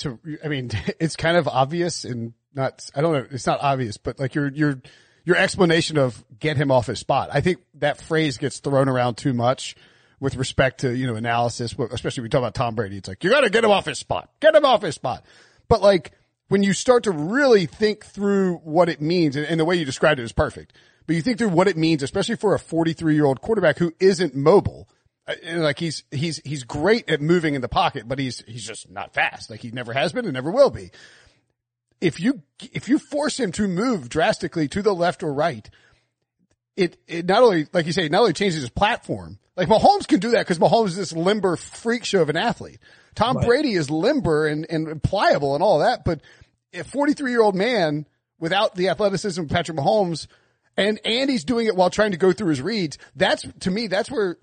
it's kind of obvious and not, I don't know, it's not obvious, but like your explanation of get him off his spot. I think that phrase gets thrown around too much with respect to, analysis, especially when we talk about Tom Brady. It's like, you got to get him off his spot. Get him off his spot. But like, when you start to really think through what it means, and the way you described it is perfect, but you think through what it means, especially for a 43-year-old quarterback who isn't mobile. And like he's great at moving in the pocket, but he's just not fast. Like he never has been and never will be. If you force him to move drastically to the left or right, it not only, like you say, not only changes his platform. Like Mahomes can do that because Mahomes is this limber freak show of an athlete. Tom Brady is limber and pliable and all that, but a 43-year-old man without the athleticism of Patrick Mahomes, and he's doing it while trying to go through his reads. That's, to me, that's where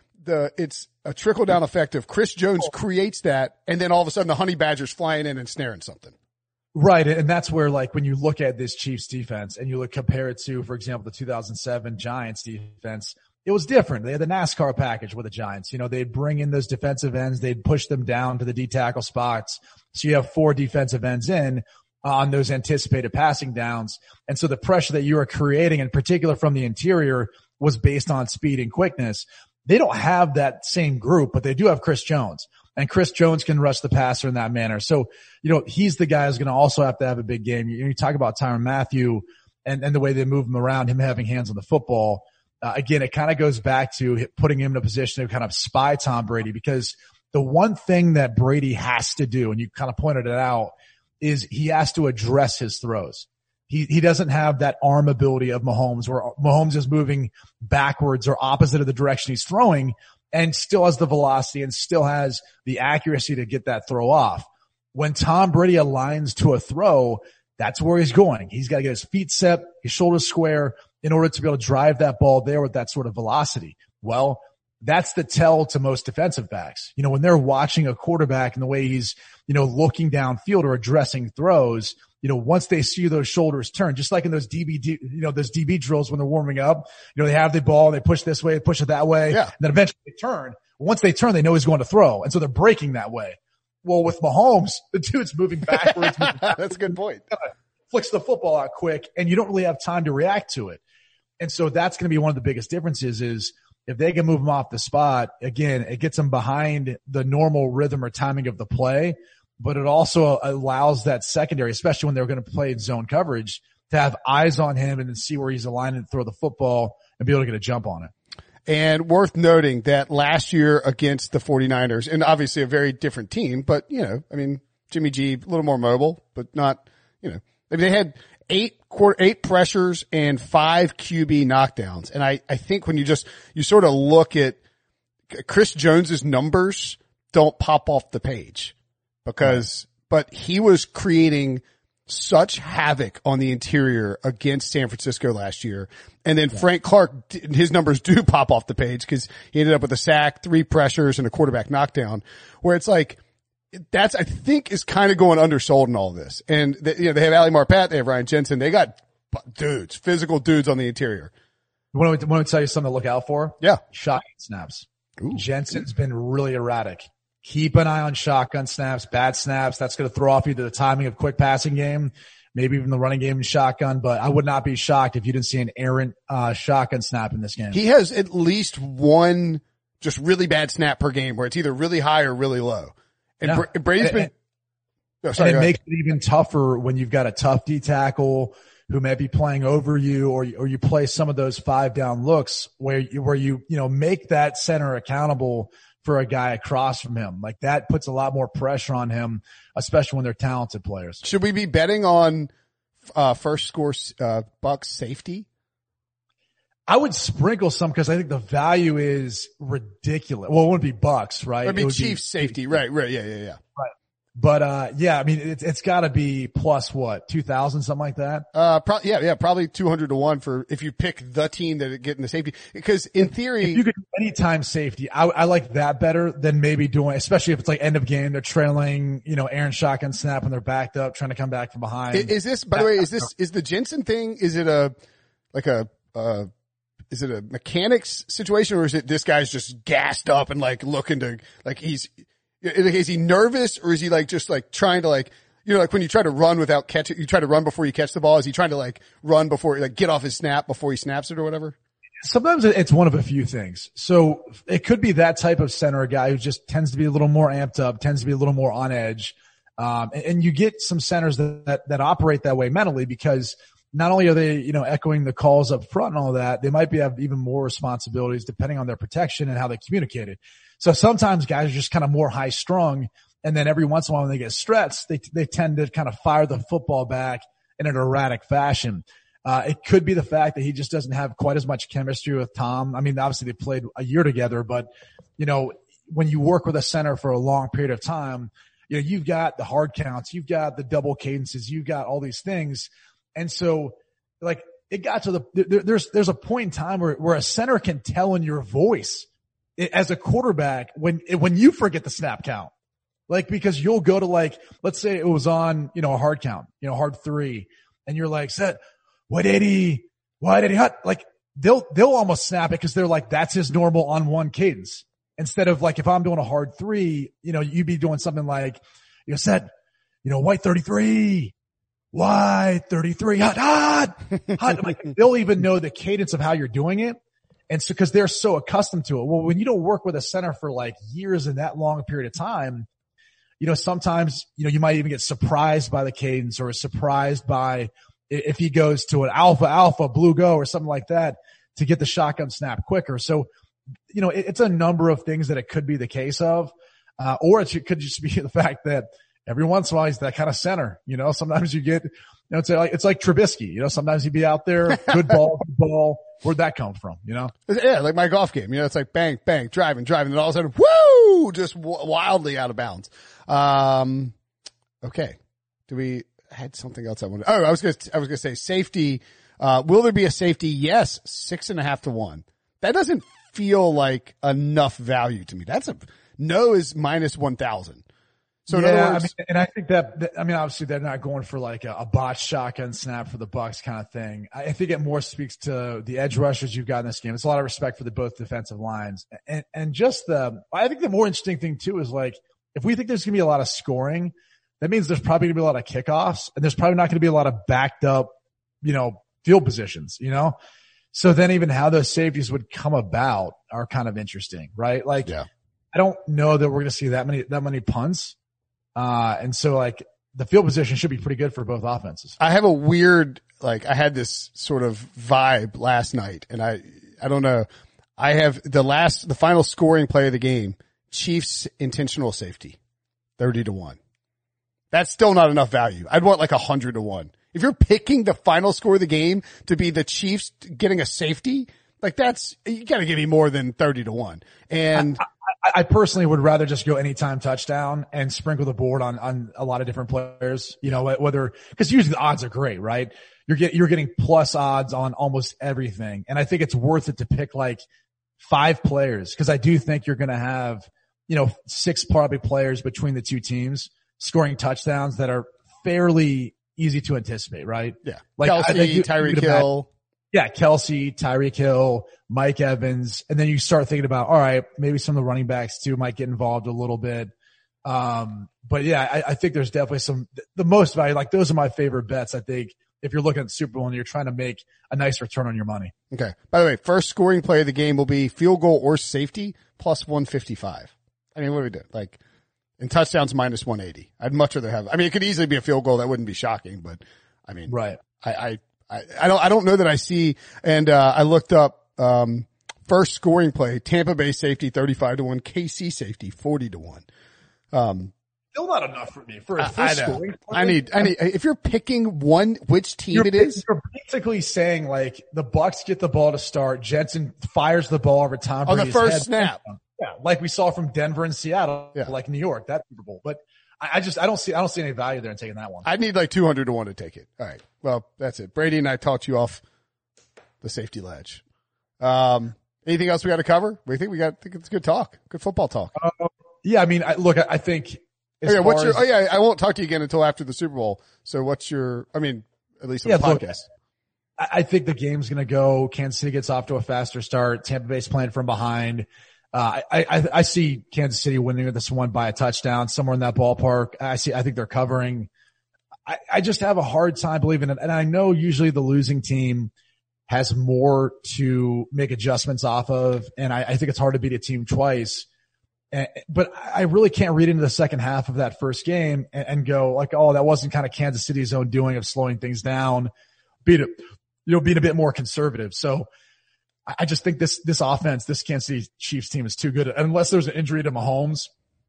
it's a trickle down effect of Chris Jones creates that, and then all of a sudden the Honey Badger's flying in and snaring something. Right. And that's where, like, when you look at this Chiefs defense and you compare it to, for example, the 2007 Giants defense, it was different. They had the NASCAR package with the Giants. They'd bring in those defensive ends. They'd push them down to the D tackle spots. So you have 4 defensive ends in on those anticipated passing downs. And so the pressure that you are creating, in particular from the interior, was based on speed and quickness. They don't have that same group, but they do have Chris Jones. And Chris Jones can rush the passer in that manner. So, he's the guy who's going to also have to have a big game. You talk about Tyrann Mathieu and the way they move him around, him having hands on the football. Again, it kind of goes back to putting him in a position to kind of spy Tom Brady, because the one thing that Brady has to do, and you kind of pointed it out, is he has to address his throws. He doesn't have that arm ability of Mahomes, where Mahomes is moving backwards or opposite of the direction he's throwing and still has the velocity and still has the accuracy to get that throw off. When Tom Brady aligns to a throw, that's where he's going. He's got to get his feet set, his shoulders square in order to be able to drive that ball there with that sort of velocity. Well, that's the tell to most defensive backs. When they're watching a quarterback and the way he's, looking downfield or addressing throws, once they see those shoulders turn, just like in those those DB drills when they're warming up, they have the ball, they push this way, push it that way, and then eventually they turn. Once they turn, they know he's going to throw. And so they're breaking that way. Well, with Mahomes, the dude's moving backwards. That's a good point. Flicks the football out quick, and you don't really have time to react to it. And so that's going to be one of the biggest differences is if they can move him off the spot, again, it gets him behind the normal rhythm or timing of the play, but it also allows that secondary, especially when they're going to play in zone coverage, to have eyes on him and then see where he's aligned and throw the football and be able to get a jump on it. And worth noting that last year against the 49ers, and obviously a very different team, but, you know, I mean, Jimmy G, a little more mobile, but not, you know, I mean, they had eight pressures and 5 QB knockdowns. And I think when you sort of look at Chris Jones's numbers don't pop off the page but he was creating such havoc on the interior against San Francisco last year. And then Frank Clark, his numbers do pop off the page because he ended up with a sack, 3 pressures, and a quarterback knockdown, where it's like, that's, I think, is kind of going undersold in all this. And they have Ali Marpet, they have Ryan Jensen, they got dudes, physical dudes on the interior. Want to tell you something to look out for? Yeah. Shotgun snaps. Ooh. Jensen's been really erratic. Keep an eye on shotgun snaps, bad snaps. That's going to throw off either the timing of quick passing game, maybe even the running game and shotgun, but I would not be shocked if you didn't see an errant, shotgun snap in this game. He has at least one just really bad snap per game where it's either really high or really low. And Brady's been, and it makes it even tougher when you've got a tough D tackle who may be playing over you, or you play some of those 5 down looks where you make that center accountable for a guy across from him. Like that puts a lot more pressure on him, especially when they're talented players. Should we be betting on, first score, Bucks safety? I would sprinkle some because I think the value is ridiculous. Well, it wouldn't be Bucks, right? It would be Chiefs safety. Right. Yeah. Right. But, I mean, it's gotta be plus what, 2,000, something like that? Probably 200 to 1 for if you pick the team that get in the safety. Because in theory, if you could do anytime safety, I like that better than maybe doing, especially if it's like end of game, they're trailing, Aaron shotgun snap and they're backed up trying to come back from behind. Is this, by the way, is the Jensen thing, is it a mechanics situation, or is it this guy's just gassed up and like looking to, like is he nervous, or is he like just like trying to like, like when you try to run without catching, you try to run before you catch the ball. Is he trying to like run before, like get off his snap before he snaps it or whatever? Sometimes it's one of a few things. So it could be that type of center, a guy who just tends to be a little more amped up, tends to be a little more on edge. And you get some centers that operate that way mentally because not only are they, echoing the calls up front and all that, they might have even more responsibilities depending on their protection and how they communicate it. So sometimes guys are just kind of more high strung. And then every once in a while when they get stretched, they tend to kind of fire the football back in an erratic fashion. It could be the fact that he just doesn't have quite as much chemistry with Tom. I mean, obviously they played a year together, but when you work with a center for a long period of time, you've got the hard counts, you've got the double cadences, you've got all these things. And so like it got to there's a point in time where a center can tell in your voice as a quarterback when you forget the snap count. Like, because you'll go to like, let's say it was on, a hard count, hard 3, and you're like, set, why did he hut? Like, they'll almost snap it because they're like, that's his normal on 1 cadence. Instead of like, if I'm doing a hard 3, you'd be doing something like, set, white 33, white 33, hot. Like, they'll even know the cadence of how you're doing it. And so, cause they're so accustomed to it. Well, when you don't work with a center for like years in that long period of time, sometimes, you might even get surprised by the cadence or surprised by if he goes to an alpha, blue go or something like that to get the shotgun snap quicker. So, it's a number of things that it could be the case of, or it could just be the fact that every once in a while he's that kind of center. Sometimes you get, it's like Trubisky. Sometimes he'd be out there, good ball. Where'd that come from? Yeah, like my golf game. It's like bang, bang, driving, and all of a sudden, whoo, just wildly out of bounds. Okay. I had something else I wanted. Oh, I was gonna say safety. Will there be a safety? Yes, 6.5 to 1. That doesn't feel like enough value to me. No is minus 1,000. So in other words, and I think obviously they're not going for like a botched shotgun snap for the Bucks kind of thing. I think it more speaks to the edge rushers you've got in this game. It's a lot of respect for both defensive lines, and just I think the more interesting thing too is like, if we think there's going to be a lot of scoring, that means there's probably going to be a lot of kickoffs, and there's probably not going to be a lot of backed up, field positions, So then even how those safeties would come about are kind of interesting, right? Like, Yeah. I don't know that we're going to see that many punts. And so like the field position should be pretty good for both offenses. I have a weird, like, I had this sort of vibe last night, and I don't know. I have the final scoring play of the game, Chiefs intentional safety, 30-1. That's still not enough value. I'd want like 100-1. If you're picking the final score of the game to be the Chiefs getting a safety, like you gotta give me more than 30-1. And I personally would rather just go anytime touchdown and sprinkle the board on a lot of different players, you know, cause usually the odds are great, right? You're getting plus odds on almost everything. And I think it's worth it to pick like 5 players, cause I do think you're going to have, you know, 6 probably players between the two teams scoring touchdowns that are fairly easy to anticipate, right? yeah, Like Kelsey, Tyreek Hill. Yeah, Kelsey, Tyreek Hill, Mike Evans, and then you start thinking about, all right, maybe some of the running backs too might get involved a little bit. But yeah, I think there's definitely the most value. Like those are my favorite bets. I think if you're looking at the Super Bowl and you're trying to make a nice return on your money. Okay. By the way, first scoring play of the game will be field goal or safety plus 155. I mean, what do we do? Like, and touchdowns minus 180. I'd much rather have, I mean, it could easily be a field goal. That wouldn't be shocking, but I mean, right. I don't know that I see, and, I looked up, first scoring play, Tampa Bay safety 35-1, KC safety 40-1. Still not enough for me for a first scoring play. I need, if you're picking which team it is. You're basically saying like the Bucks get the ball to start. Jensen fires the ball over Tom on Brady's the first head. snap. Yeah. Like we saw from Denver and Seattle, Yeah. like New York, that Super Bowl. But I don't see any value there in taking that one. I'd need like 200-1 to take it. All right. Well, that's it. Brady and I talked you off the safety ledge. Anything else we got to cover? I think it's good talk. Good football talk. Yeah. I mean, I think. I won't talk to you again until after the Super Bowl. So what's your, at least on the podcast. Look, I think the game's going to go. Kansas City gets off to a faster start. Tampa Bay's playing from behind. I see Kansas City winning this one by a touchdown somewhere in that ballpark. I think they're covering. I just have a hard time believing it. And I know usually the losing team has more to make adjustments off of. And I think it's hard to beat a team twice. But I really can't read into the second half of that first game and go like, oh, that wasn't kind of Kansas City's own doing of slowing things down, being a bit more conservative. So I just think this offense, this Kansas City Chiefs team is too good. Unless there's an injury to Mahomes,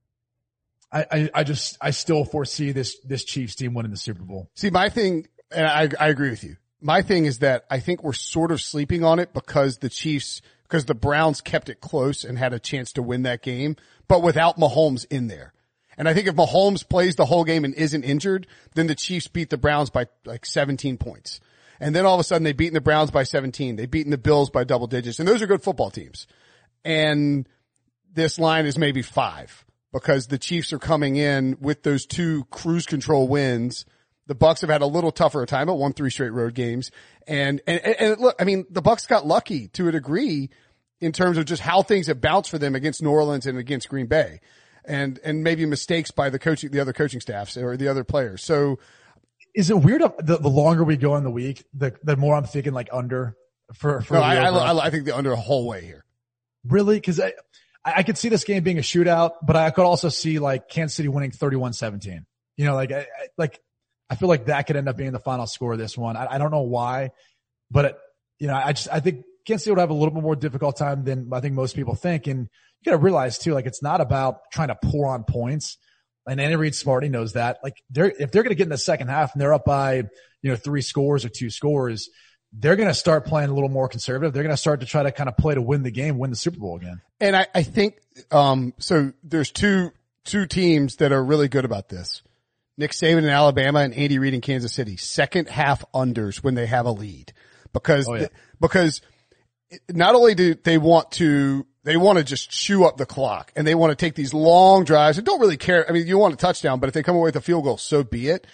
I still foresee this Chiefs team winning the Super Bowl. See, my thing, and I agree with you. My thing is that I think we're sort of sleeping on it because the Browns kept it close and had a chance to win that game, but without Mahomes in there. And I think if Mahomes plays the whole game and isn't injured, then the Chiefs beat the Browns by like 17 points. And then all of a sudden they've beaten the Browns by 17. They've beaten the Bills by double digits. And those are good football teams. And this line is maybe 5 because the Chiefs are coming in with those 2 cruise control wins. The Bucks have had a little tougher time, won 3 straight road games. And look, the Bucks got lucky to a degree in terms of just how things have bounced for them against New Orleans and against Green Bay. And maybe mistakes by the other coaching staffs or the other players. So is it weird? The longer we go in the week, the more I'm thinking like under for. No, I think the under a whole way here. Really? Cause I could see this game being a shootout, but I could also see like Kansas City winning 31-17. You know, I feel like that could end up being the final score of this one. I don't know why, but I think Kansas City would have a little bit more difficult time than I think most people think. And you got to realize too, like it's not about trying to pour on points. And Andy Reid Smarty knows that. Like if they're going to get in the second half and they're up by, 3 scores or 2 scores, they're going to start playing a little more conservative. They're going to start to try to kind of play to win the game, win the Super Bowl again. And I think, so there's two teams that are really good about this. Nick Saban in Alabama and Andy Reid in Kansas City. Second half unders when they have a lead. Because not only do they want to just chew up the clock and they want to take these long drives and don't really care. You want a touchdown, but if they come away with a field goal, so be it.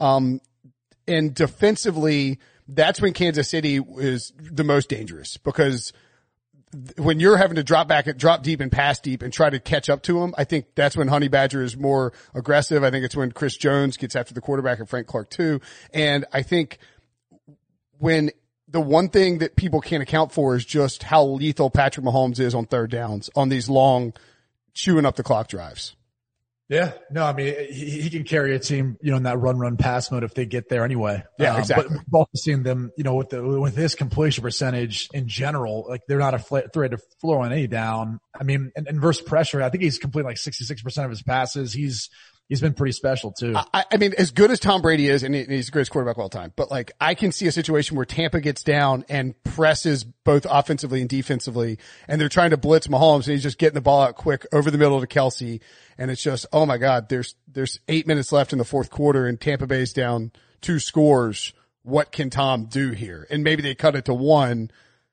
And defensively, that's when Kansas City is the most dangerous because when you're having to drop deep and pass deep and try to catch up to them, I think that's when Honey Badger is more aggressive. I think it's when Chris Jones gets after the quarterback and Frank Clark too. And I think when the one thing that people can't account for is just how lethal Patrick Mahomes is on third downs on these long chewing up the clock drives. Yeah. No, I mean, he can carry a team, in that run pass mode if they get there anyway. Yeah, exactly. But we've also seen them, with his completion percentage in general, like they're not afraid to floor on any down. I mean, and versus pressure, I think he's completing like 66% of his passes. He's been pretty special too. I mean, as good as Tom Brady is, and he's the greatest quarterback of all time, but like I can see a situation where Tampa gets down and presses both offensively and defensively, and they're trying to blitz Mahomes, and he's just getting the ball out quick over the middle to Kelsey, and it's just, oh my God, there's 8 minutes left in the fourth quarter, and Tampa Bay's down 2 scores. What can Tom do here? And maybe they cut it to 1.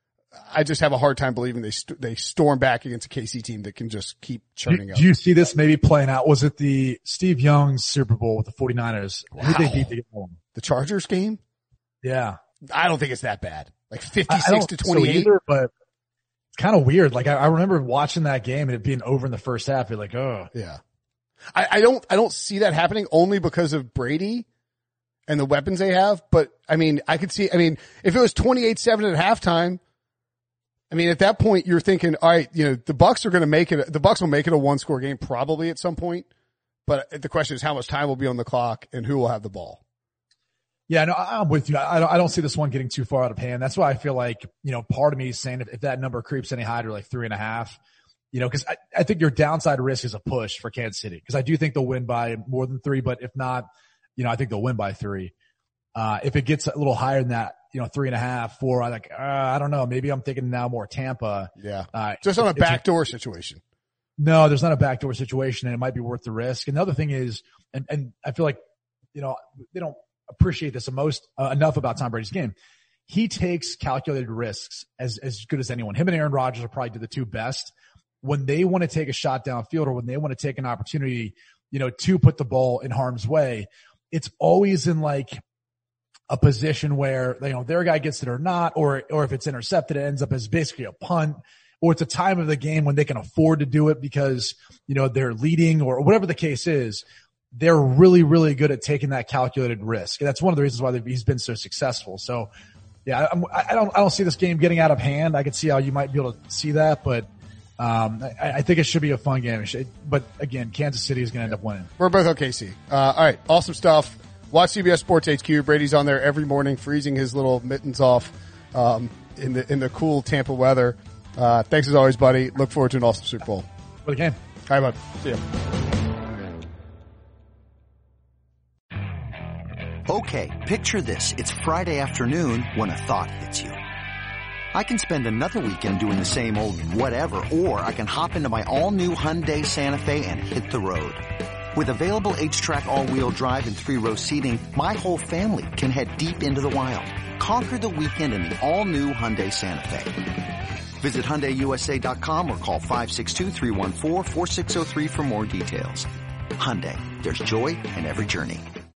I just have a hard time believing they storm back against a KC team that can just keep churning up. Do you see this maybe playing out? Was it the Steve Young's Super Bowl with the 49ers? Wow. Who did they beat to get home? The Chargers game? Yeah. I don't think it's that bad. Like 56 to 28. So either, but it's kind of weird. Like I remember watching that game and it being over in the first half. You're like, oh. Yeah. I don't see that happening only because of Brady and the weapons they have. But I mean, if it was 28-7 at halftime, I mean, at that point, you're thinking, all right, the Bucs are going to make it. The Bucs will make it a 1-score game probably at some point. But the question is how much time will be on the clock and who will have the ball. Yeah, no, I'm with you. I don't see this one getting too far out of hand. That's why I feel like, part of me is saying if that number creeps any higher, like 3.5, cause I think your downside risk is a push for Kansas City. Cause I do think they'll win by more than 3, but if not, I think they'll win by 3. If it gets a little higher than that, 3.5, 4, I don't know. Maybe I'm thinking now more Tampa. Yeah. Just on a backdoor situation. No, there's not a backdoor situation and it might be worth the risk. And the other thing is, and I feel like, they don't appreciate this enough about Tom Brady's game. He takes calculated risks as good as anyone. Him and Aaron Rodgers are probably the 2 best. When they want to take a shot downfield or when they want to take an opportunity, to put the ball in harm's way, it's always in like a position where, their guy gets it or not, or if it's intercepted, it ends up as basically a punt, or it's a time of the game when they can afford to do it because, they're leading or whatever the case is. They're really, really good at taking that calculated risk. And that's one of the reasons why he's been so successful. So yeah, I don't see this game getting out of hand. I could see how you might be able to see that, but I think it should be a fun game. But again, Kansas City is going to end up winning. We're both on KC. All right. Awesome stuff. Watch CBS Sports HQ. Brady's on there every morning, freezing his little mittens off, in the cool Tampa weather. Thanks as always, buddy. Look forward to an awesome Super Bowl. For the game. All right, bud. See ya. Okay, picture this. It's Friday afternoon when a thought hits you. I can spend another weekend doing the same old whatever, or I can hop into my all-new Hyundai Santa Fe and hit the road. With available H-Track all-wheel drive and 3-row seating, my whole family can head deep into the wild. Conquer the weekend in the all-new Hyundai Santa Fe. Visit HyundaiUSA.com or call 562-314-4603 for more details. Hyundai, there's joy in every journey.